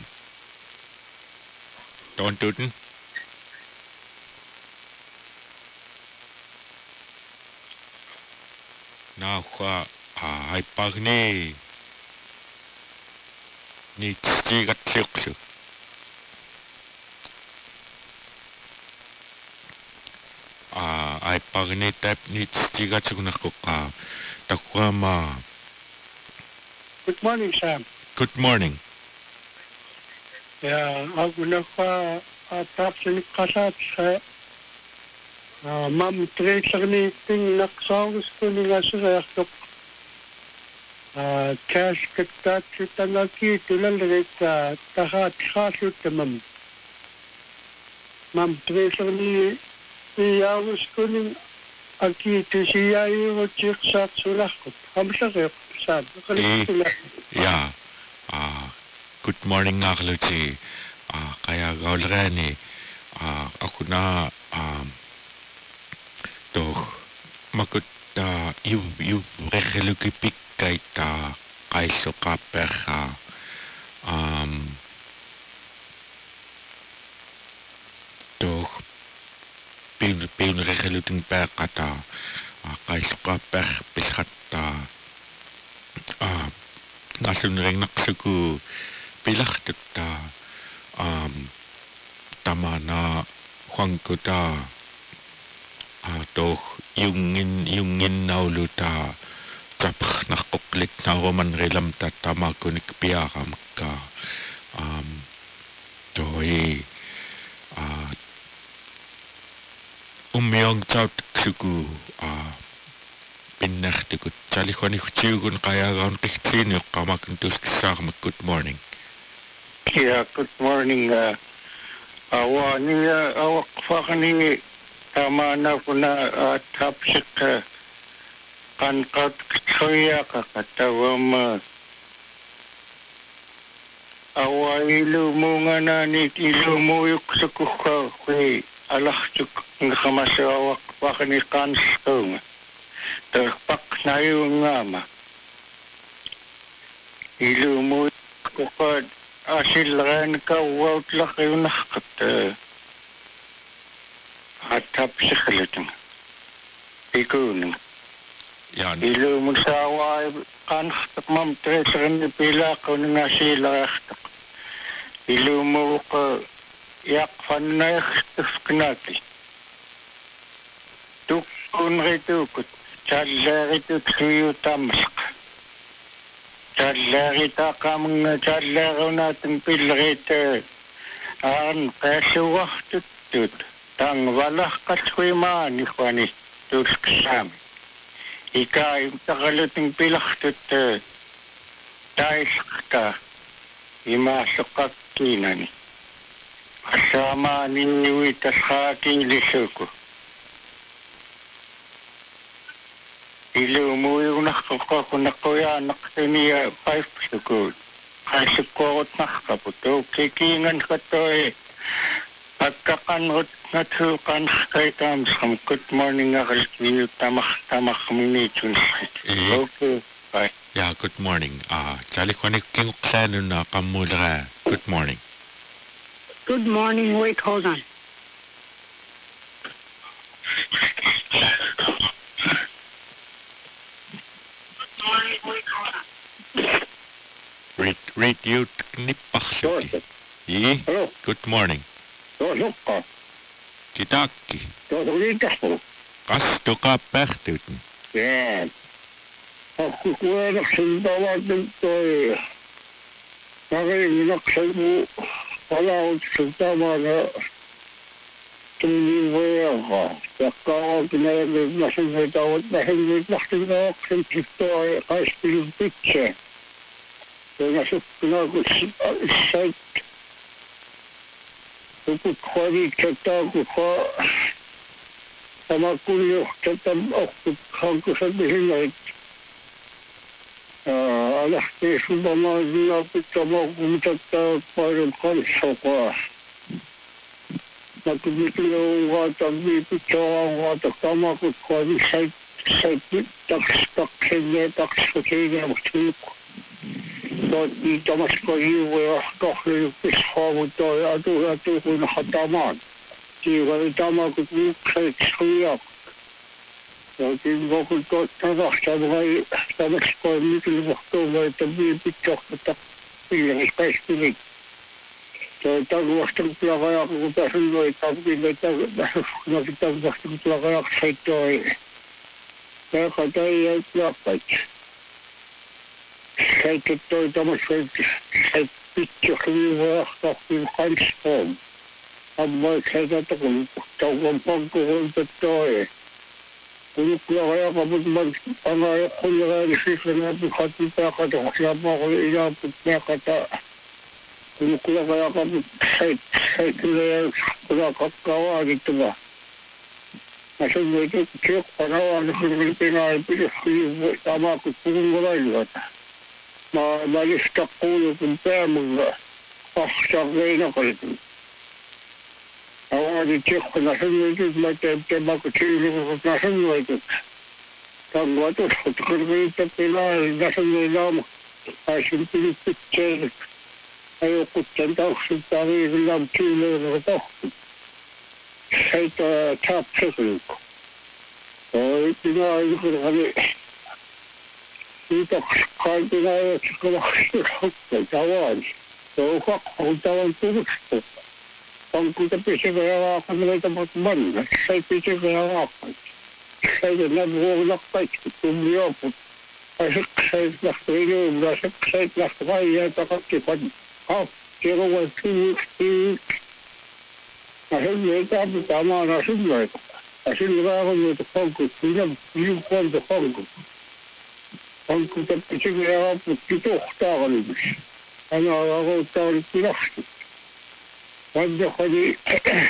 Don't do it. Now I pagne. Ni tsigat siuksu. Ay pagne tap ni tsigat siuknakuka. Takwama. Good morning, Sam. Good morning. Yeah, agunaka tapsin kasat sa mam treksagni ting naksaus kuninga sa cash katat tangaki tulalreka tahat khasut mam treksagni yaus kuning akitusiyaayuutiiqsaarsulaqut qamsaqiuqsaat qalipsulaq Ja. Good morning ngaqluti. Kaya gaulrani. Ako na doch makut you regelukipik kay kaiso kapeha doch pilun regeluting pekata kaiso kapeh piskata nasun ring naksuku pilahtata tamana huangkuta doch yungin nauluta taph nakuklit na roman rilam tatama kunik piaram ka doi umyong chaut suku pinnahtikut salihwani hutsiugun kayagaun kihtsinuk kamakuntus kisarmak good morning. Yeah, good morning. Awani awakfakani tamana kuna tapsik kankat kaya kakatawama awailu munga nani ilumuyuk sukuha kwe alahtuk ngakamasa awakfakani kanskong terpak na yung ngama ilumuyuk kukad asil ran ka walt laki yung nakat atap sikalitang ikunin Yan. ilumun sa away kanstak mam tresaran ni pila ko nga sila kastak ilumu ka yak fanayakstaf knati tukun ritukut chalarituk suyu tamask challarita kamang challaraw natin pilrita aan kasuwahtutut tang walah kaswiman ikwani tuskasami ika yung takaluting pilahtut taiskta imasukak kinani asama niniwitas hakilisuko ilumu yung nakakuya nakatiniya 5 sukul kasukot nakaputo kikingan ka to pagkakanot na tukan kay tamsam good morning akalkiyo tamak minitun okay bye. Yeah, good morning. Salihwani kinguksano na kamulra. Good morning. Good morning. Wait, hold on. Read you nipachsuki. Hello. Good morning. Sukka. Kitakki. Rikas. Kastu ka pähtuten. Yeah. Aku kuenaksen tawatin toi. Nakaiminaksen mu palautsen tamana tuli voiaka. Ja kauankin näin nasen vetävät näin lähtin naaksen tittoi kaispilun pitse. Ja nasukkina kun sait. Joku kuoritsetaan kun tämä kuljohtetaan oppit hankusen mihin näin. Lähtee suvamaan ja pitämään kumtattaa paljon kanssa. Mutta nyt on vaata viipitsää vaata kamakut kun sait taksen ja taksen siinä mutta toitiin tämmöistä juoja kahviyppis haavuttaa ja tuhuin hatamaan. Siinä oli tamakut mukseit sujaa. Jokin vokin tavasta vai tämmöistä kuin mikil vohtuu vai että viipitsää pilläis päispilit. Se tarvastan kyllä kajaku, kun pääsin noitaan, että näkin tarvastan kyllä kajaku seittoi. Joka ei kyllä kaikki. Seitte toi tämmöisen, seit pitkä hyvää kahvin kanskoon. Ammoi seitä, kun tauon pankko hoitet toi. Kun kyllä kajaku, mutta mä anna joku järjellä sisään, että hati pääkata, ja mä olin idäput pääkata. Kun kyllä kajaku, seit kyllä kakkaa vaadittava. عشان يجيك شيء قناة نخرج بنا بيحكي تماك تقول ولا ما يستقول قدام أخشى غير قلبي أوادي شيخ نحن يجيك ما تبقى تشيله نحن يجيك تبغى تدخل غير تبلا نحن ينام عشان تجيك تشيلك أيوة كنت تدخل تغيير لم تشيله وتدخل حيث تاب شغلك بنا يقول غني يتقال بنا يتقال خشيك جواني وفقه جوان تبشت فانكو تبشي غيراقا ليس مطمئن الشيء بشي غيراقا الشيء نبغو نقطيك ثم يوفد أشق شيء نخترينه ولا شق شيء نختريه يتقطفا خاف تيرو وسيك عشان يتعب تعمان عشان يراغل يتفوق فينا يقوم بفوق فانكو تبشي غيراقا تتوخ تاغلي بش أنا راغل تاغلي بنفسي وادخلي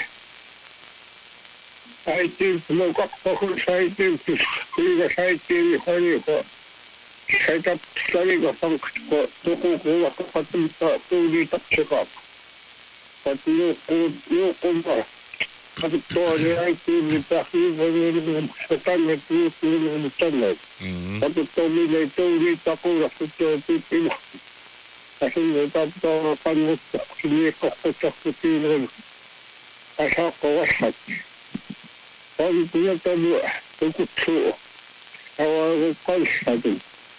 سايتين لو قفل سايتين تسخير سايتين خليفة سايتاب سليقة فانك تقوق وقفتم تقولي تقشقاق فتلوقوا بره قد الطولي عيتين لتخيب ونين الشيطان يتلوق من المتنى قد الطولي ليتولي تقول حتى في مخي عشان يتبقى قنوة تقسمي قفة تقفتين غلق أشاق وشحك قلت يتبع الكتشوء أو القلش هذا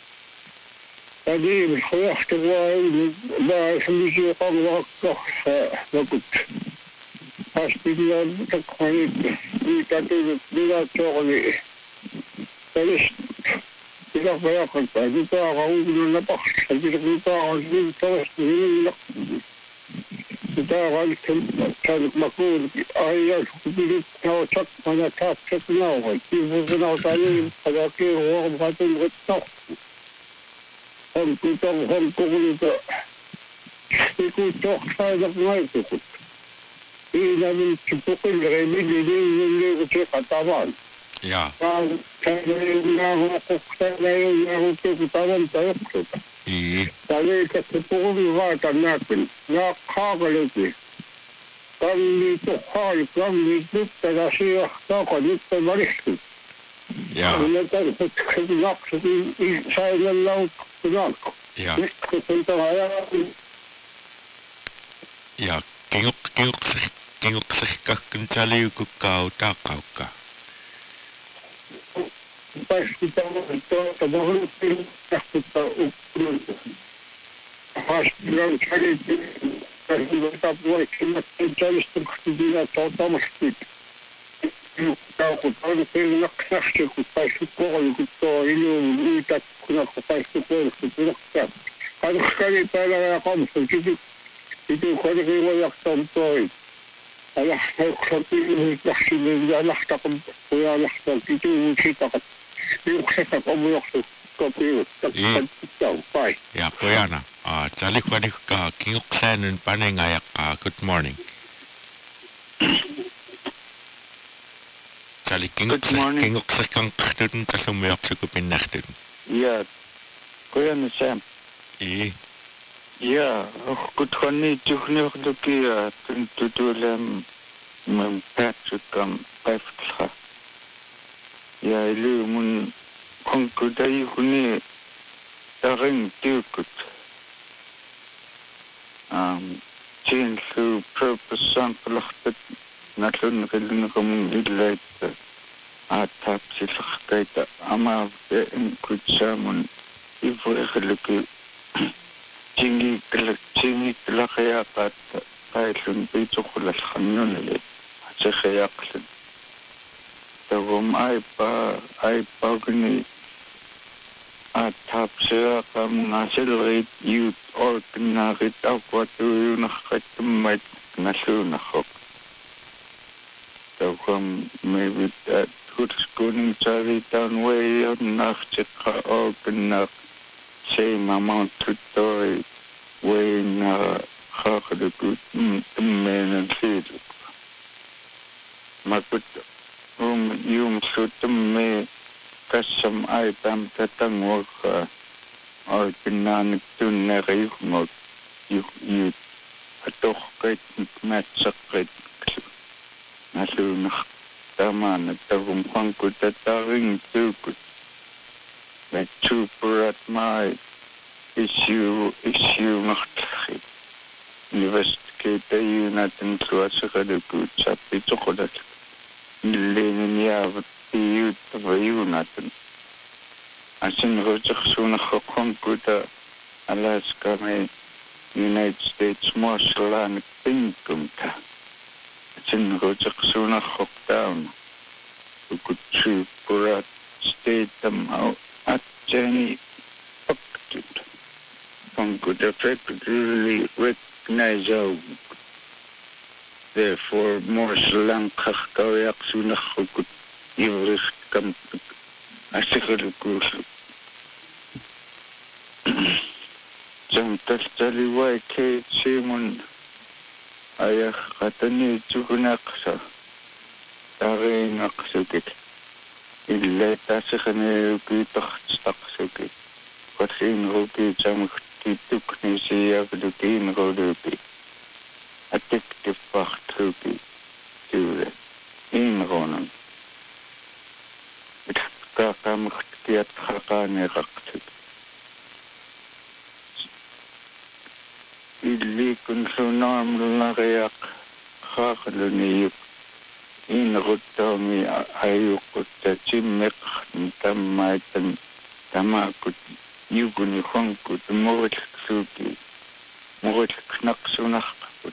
قديم خيخت الواعي ما يحميجي قبل أكثر لقد حسب الله تقفني بيتاتي بلا تغلي فلست إذا فياقل فأجيطا غاوب من نبخش أجيطا غاوب توست من نقل إذا غاوب كانت مقول آيات كبيرت نوشك وانا تابشك نوغي يفوزنا وطالين فلاكين وغباتين غتنوخ هم كتاب هم كغلطة يكون توخ صادق ما يتكت إذا من تبقى الغيبين اللي غتيقى طبعا Ja. كان يقول قفتنا يقول كيف طبعا تيقصد فليك تقول غاية ناكل لا قابلتي قال لي تخالف قال لي جبت رشيح طاقة جبت مرشد أنا تعرف تخذ نقصد إنسان الله هناك كنت غاية Ja, kengok كنت ليكوكا وتاقاوكا بس تبغى تاخذ حاسبين شريك تبغى كلمة جالس تبختبينا توتا مشتيك تاخذ هذا في نقصك كنت شكوى كنت إنه يتك كنا كنت شكوى كنت هذا خلي ترى يقام في يجي خلي ويقطع طوي أنا خطير يحكي لي أنا أحتقم ويا أحتقم يجي وشي تقط يخشك أبو يخشك كبير تقطع باي Ja, pojana. Tsalik wani ka kinguksanen panengayak good morning. Tsalik kinguksak kang ktuten tasumuyaksuku pinnaktuten. Ja, pojana Sam. Ja, goed gani tuchnuchduki tutulam Patrick Paifka. Ja, ilu mun konkudai huni daring tukut. Change to purpose sample natlun rilnum illait atap silkhkaita ama kutsamun ifu ikhluki Chingi klakaya pat pailun pito kulal khanyon le chekaya klin tawum ay pa gni atap siya kam ngasil rit youth organized akwatu nakhatumait nasunakok tawum maybe that good schooling chari down way on nachchika organized same amount to toy when half the good men and feed. Makut Yung sutum me kasam ay pam tatang waka ay pinanik tun na rayumot yung atoh kahit matsakit nalunak tama na tagumkang ko tataring tukot na chupurat may issue maktakit investigate yun natin tuwa sa kadagod sa pitokolat nilinin niya iyut tabayo natin asin rojak sunakakong kuda Alaska may United States martial law nagpingkum ka asin rojak sunakak down ukutsu purat state tamaw at jani pagtud kung kuda federally recognize therefore martial law kakakayak sunakakut Ivris kam asikulukus jam tastaliwai ke simon ayah katani chukunaksa taringaksukit illa tasikane ukitakstaksuki kasin ruki jam titukni siyabdukin roduki addictive pachtruki tule inronan kakamuktiat hakane raktik illi kun sunam lariak hakluniyuk inruttami ayukut tachimek tammaitan tamakut yuguni khonkut moritsuki naksunakut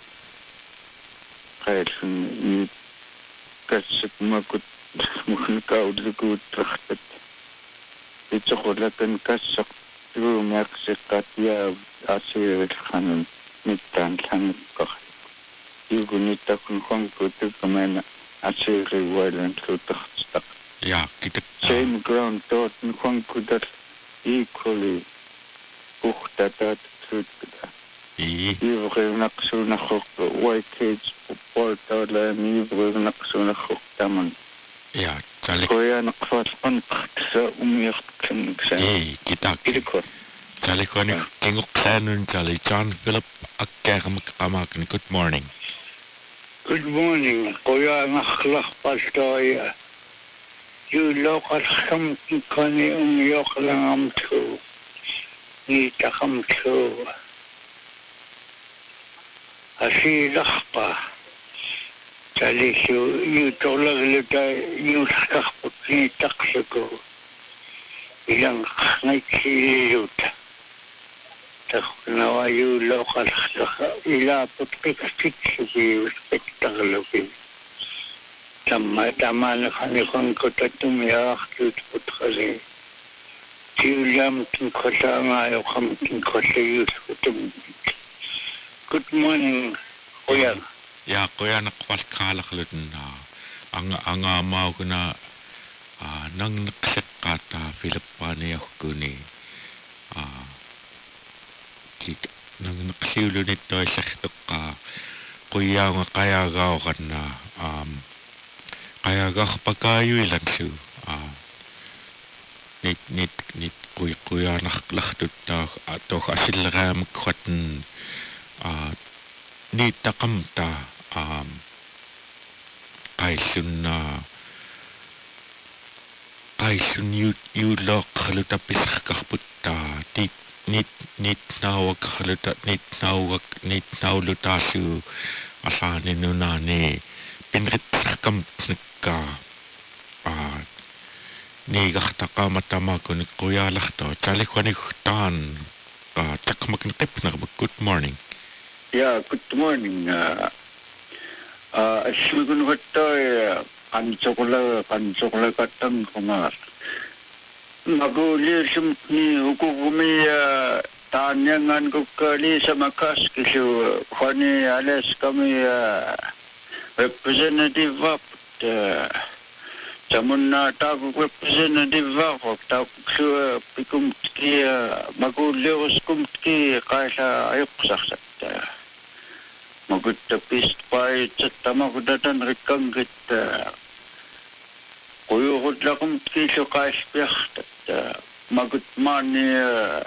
kailsun kasuk makut mungkin kau dulu terhadap itu kolakan kasak tu maksiat ya asir kanun mitan kanun kah ibu nita kun kutu kemana asir riwalan tu terhadap ya kita same ground tot kun kudat equally buhtata terhadap ibu naksu nakuk white cage portal dan ibu naksu nakuk taman ya calik koya nakfat on sa umiyak kan sa kita calik ko ni kingok sanun calik John Philip akkamak good morning koya nakhlak pastoya you local something kani umiyok lang amtu ni takamtu asilak pa Tali you tolag lita you skakput ni taksako ilang naikililuta taknawa you local ilapot kikasiksi spektakloki tama na kanikon ko tatumiyak tutput kasi tiyulam tingkota ngayo kam tingkota yusutum good morning kuya ya koya nakwalkalaklut na ang mau kuna nang naksekata Filipani ako kuni nang naksiulo nito ay sakto ka kuya nga kaya gaw kan na kaya gaw pagkayo ilan su nit kuya nakaklaktut na ato kasil ram kwatan nita kamta kaisun yu lok haluta pisah kahputta nit nawag haluta nit nawluta su asane nunane pinrit sakam nagka nigakhtaka matama ko ni kuya lakto chalik ko ni khtan chakmak nitip na good morning. Yeah, good morning. Sigun hotoy kanchokla katang kumar. Maguli simni hukumi tanyangan ko kali sa makas kisu khani ales kami representative of Jamunna tagu representative of tagu pikum ki maguli uskum ki kaisa ayok saksak. Magut pist pai cetama kudatan rekang kita لقمت كيسو قايس بيخت ماكت ماني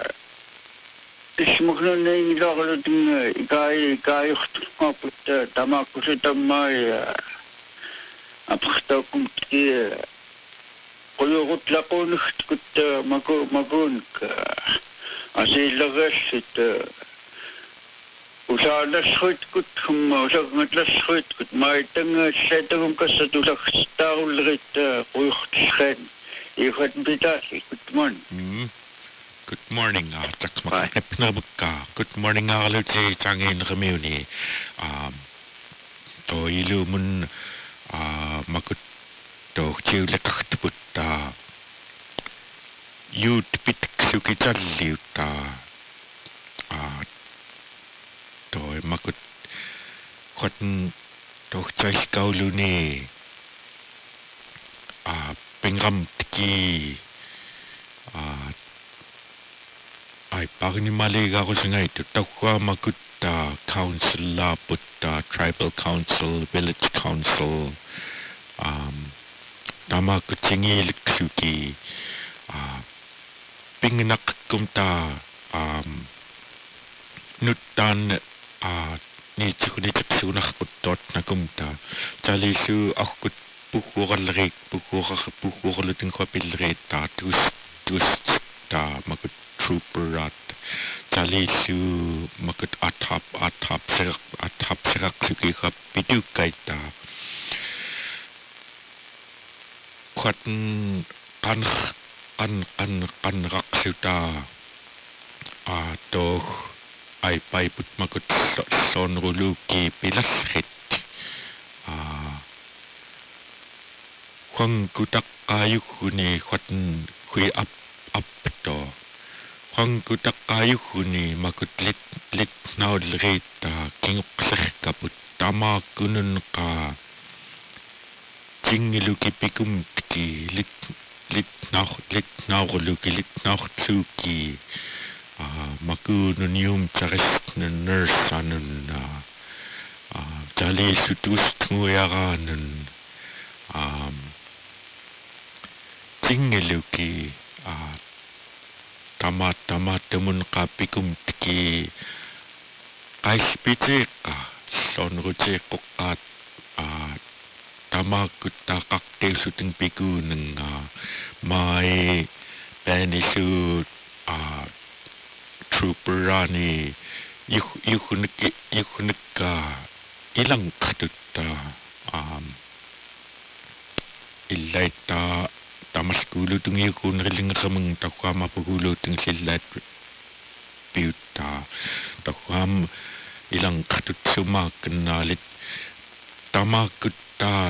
اسمكنا نين لغلتن إكاي اختفنا بت تماكو ستماي أبختكم كي قلوغت لقونك كنت ماكونك أسيل لغشت وسالشخت كنتهم وسالشخت كنت ما يتنى شيتهم كسدوا لخستاو لغيت قويخت شخين يخد بتاسي كنت من Good morning, tak makapnabka. Good morning, aluti tangin community. To ilumun makut to chiulek putta. Yut pit sukitalliuta. To makut kotten to chais kauluni. Pengam tiki. Ai pagni maliga ko singa ito takwa makutta council la putta tribal council village council tama kutingi liksuki pingnak kumta nutan ni chukuni chaksunak kutot na kumta chalisu akut pukukalrik pukukalutin ko pilreta tus ta makut trooperat chalisu makut atap serak suki ka pidukaita khatn kan raksuta to ai pai put makut sonruluki pilasrit kwang kutak kayukuni khatn kui up to Hang kutak kayu kuni makut lit naud lirita kinguksak kaput tama kunun ka jingiluki pikum tiki lit nauluki lit nautsuki makunun yum charist na nursanun jali sutust nguyaranun jingiluki Tama temun kapikum tiki kaispiteka sonrute kokat tama kutta kakte suting piku neng mai penisu trooperani yukunika ilang katutta ilaita tamas kulo tung yukun riling kamang takwam apagulo tung silat piuta takwam ilang katut sumak nalit tamakutta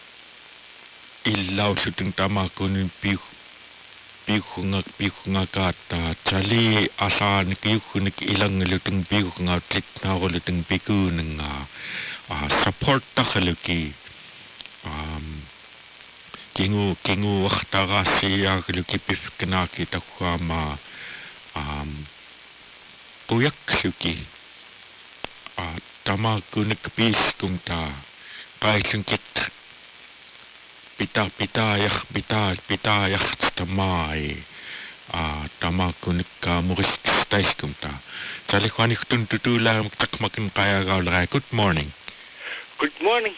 ilaw sutung tamakunin piukunga kata chali asan kiyukunik ilang lutung piukunga tlit na ko lutung pikunang support takaluki kingu wakhtagasi agluki pifknaki takwama kuyak suki tama kunik pis kumta kaisungkit pitayach tamai tama kunik muris stais kumta chali khwanik tuntutula takmakin kaya gaulray. Good morning. Good morning.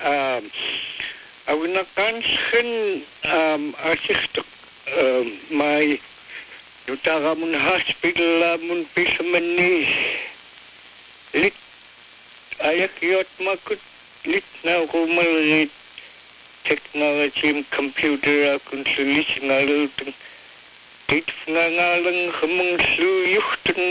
Awina kansen asicht mai nutaga mun hospital mun pisamenis lit ayak yot makut lit na kumal technology computer akun sulis ngaluteng tit ngalang khmung su yuchten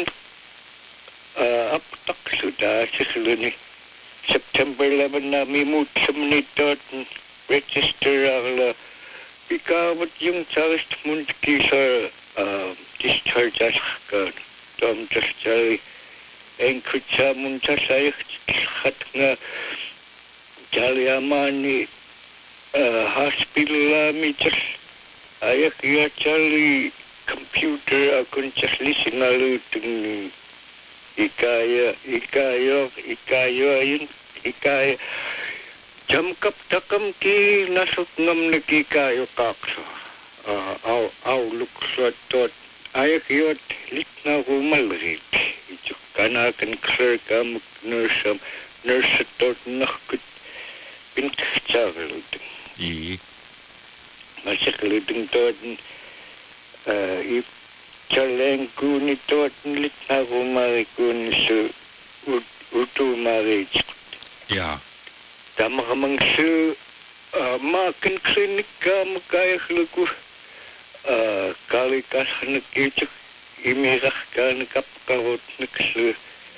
aptak sudah seseluni September 11 na mimut semnitot register ala ikabat yung charged muntki sa discharge askan tom tasjali enkutsa munta sayak khat nga jali amani hospital mitas ayak ya jali computer akun chasli sinalu tung ikaya jam kap takam ki nasuk ngam niki kayo kaksa. Au luksa tot ayak yot litna rumalrit. Ijuk kanakan kser kamuk nurse tot nakut bint chagaluding. Masyakaluding tot if chaleng kuni tot litna rumarikun su utu marij. Ja. Tamakamang su makan klinik makaya luku kalikas nakijuk imirah kanikap karot naksu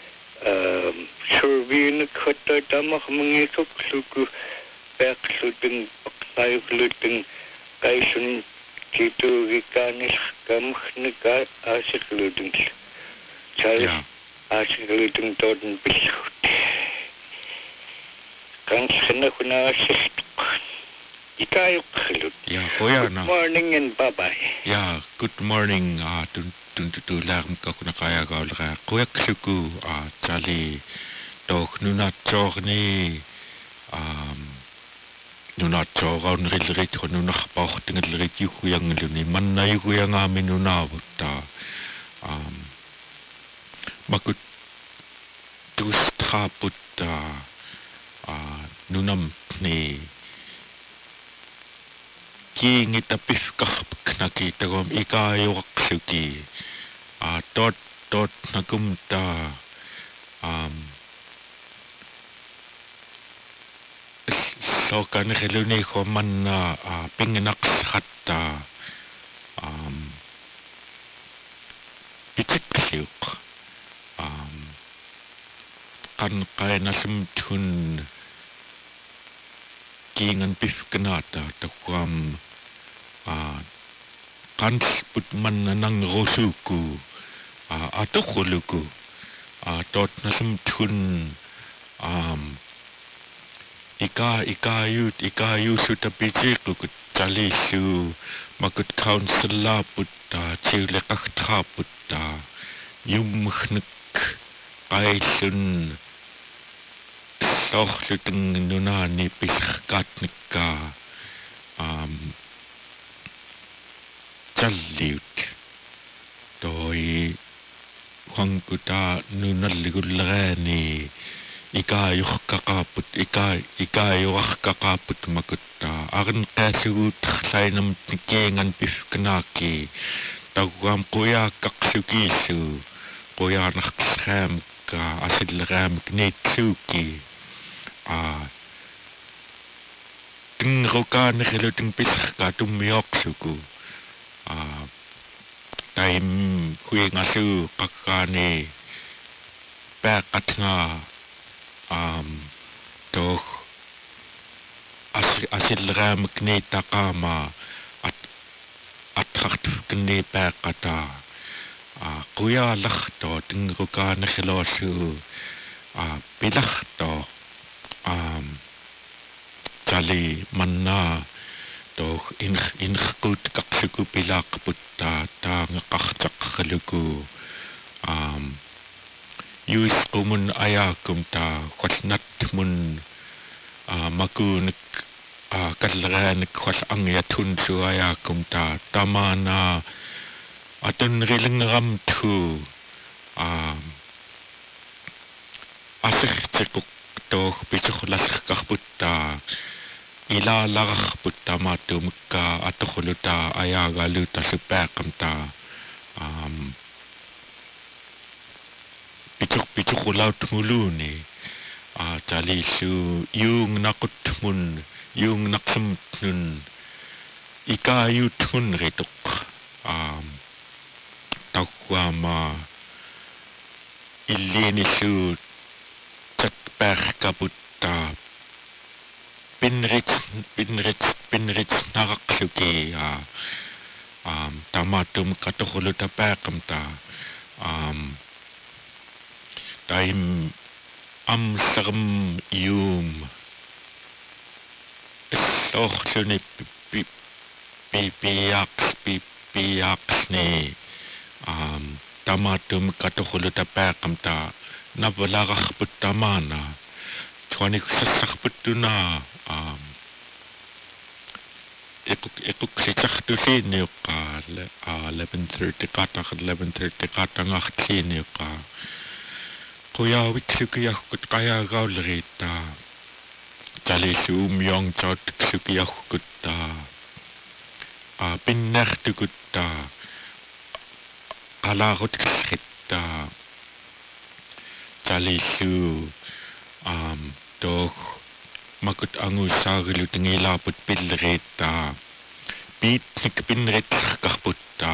survey nakata tamakamang ikok luku peksluding paknayukluding kaisun kitu gikanis kamak nika asikluding chalis asikluding toden bisut. Good morning and bye-bye. Yeah, good morning. Tu larm ka kuna kaya ka ulra. Kuya ksuku chali doch nuna chorni nuna choron rilrit ko nuna khapach tingrit yu kuyang luni manna yu kuyang amin nuna buta makut tustra buta nunam ni ki ngitapif kaknaki tagom ikayo kaksuki tot nagumta so kan geluni ko man pingnaks hatta pitiksyuk kan kaya nasimtun kingan pif kenata takwam kans put man nang rosuku atokhuluku tot nasimtun ikayu sutapichiku chalisu makut council putta chilekakta putta yumkhnik aisun sochlutung nunani pisakatnika challiut toi khangkuta nunalligullerani ikayuh kakaput ikayuh kakaput makutta agan qasugut khlainam tikengan pifknaki tawam kuya kaksukisu kuya naksham ka asidlram knetsuki tingrokan khiluting pisaka tumyoksuku taim kuingasu kakani pakatnga doch asidlram knetakama attracht kne pakata kuya lakhto tingrokan khilosu pilakhto Chali manna doch in goed kaksuku pilak putta ta ngakachak khaluku yus kumun ayakum ta kwasnat mun makunik kalranik kwas angyatun su ayakum ta tamana atun rilingram tu asik cekuk toch pichulas kakputta ila larach putta matumka atokhuluta ayaga luta supakamta pichukulaut muluni chalisu yung nakutmun yung naksumtnun ikayutmun rituk takwama illinisu chatpach kaputta pinrich naraksuki tamatum katokhuluta pakamta taim amsarm yum sochsuni piyaks ni tamatum katokhuluta pakamta navalakh putamana tuanik sassarputtuna ikuk sitsartusiiniuqqaalle 11:30 qatangartliiniuqqa quyaavitsukiarkut qayaagauleriitta talisuumyongtaut sukiarkutta pinnertukutta qalaarutkisritta talisu doch makut angusaarilu tingilaaput pilleriitta piitnik pinneritserkarputta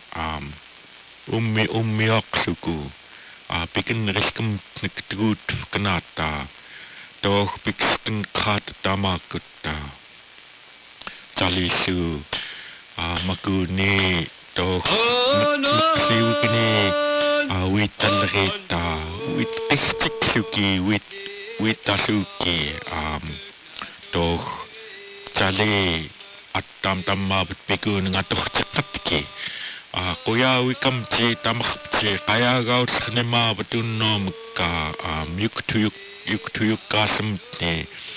ummiaqsuku pikinneriskamtnik tugut kanaata doch piksten khat tamakutta talisu makuni doch siwkini witallerita wittistiksuki wittasuki doch tali attam tammabut pikun ngatortiqatki quyawikamti tamarpti qayagauternemaavatunnoomukka yuktuyukkaassamtni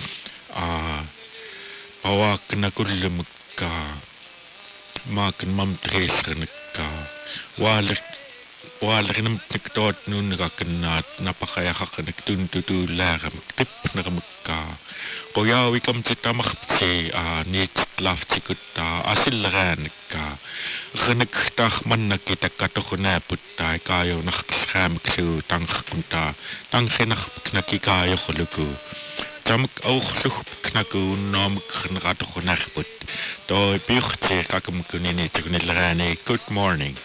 pawaakkanakullumukka maakan mamtreesernukka waalerinamtnik tootnuunnegakkennaat napaqayaqaqanak tuntutuullaaramik tipnermukka quyawikamti tamarpti niitlaaftikutta asilleraanukka reniktaar mannaki takkatornaaputtaa kaayunarqisraamiksu tanqkunta tanqinarpiknaki kaayorluku tamak aurlugpiknaku unnoomik reneratornarput toi piurti qakamkunini tukunilleraani good morning.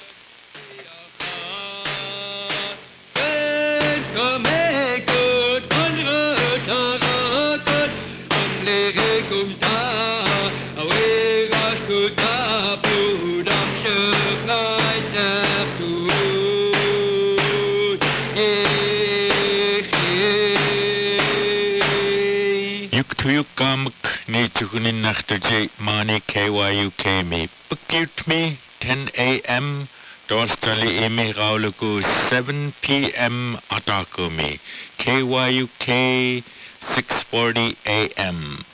Tuyukamak ni tukuninartuji mani KYUK me booked me 10 a.m. Dorstali imi rauluku 7 p.m. atakumi KYUK 6:40 a.m.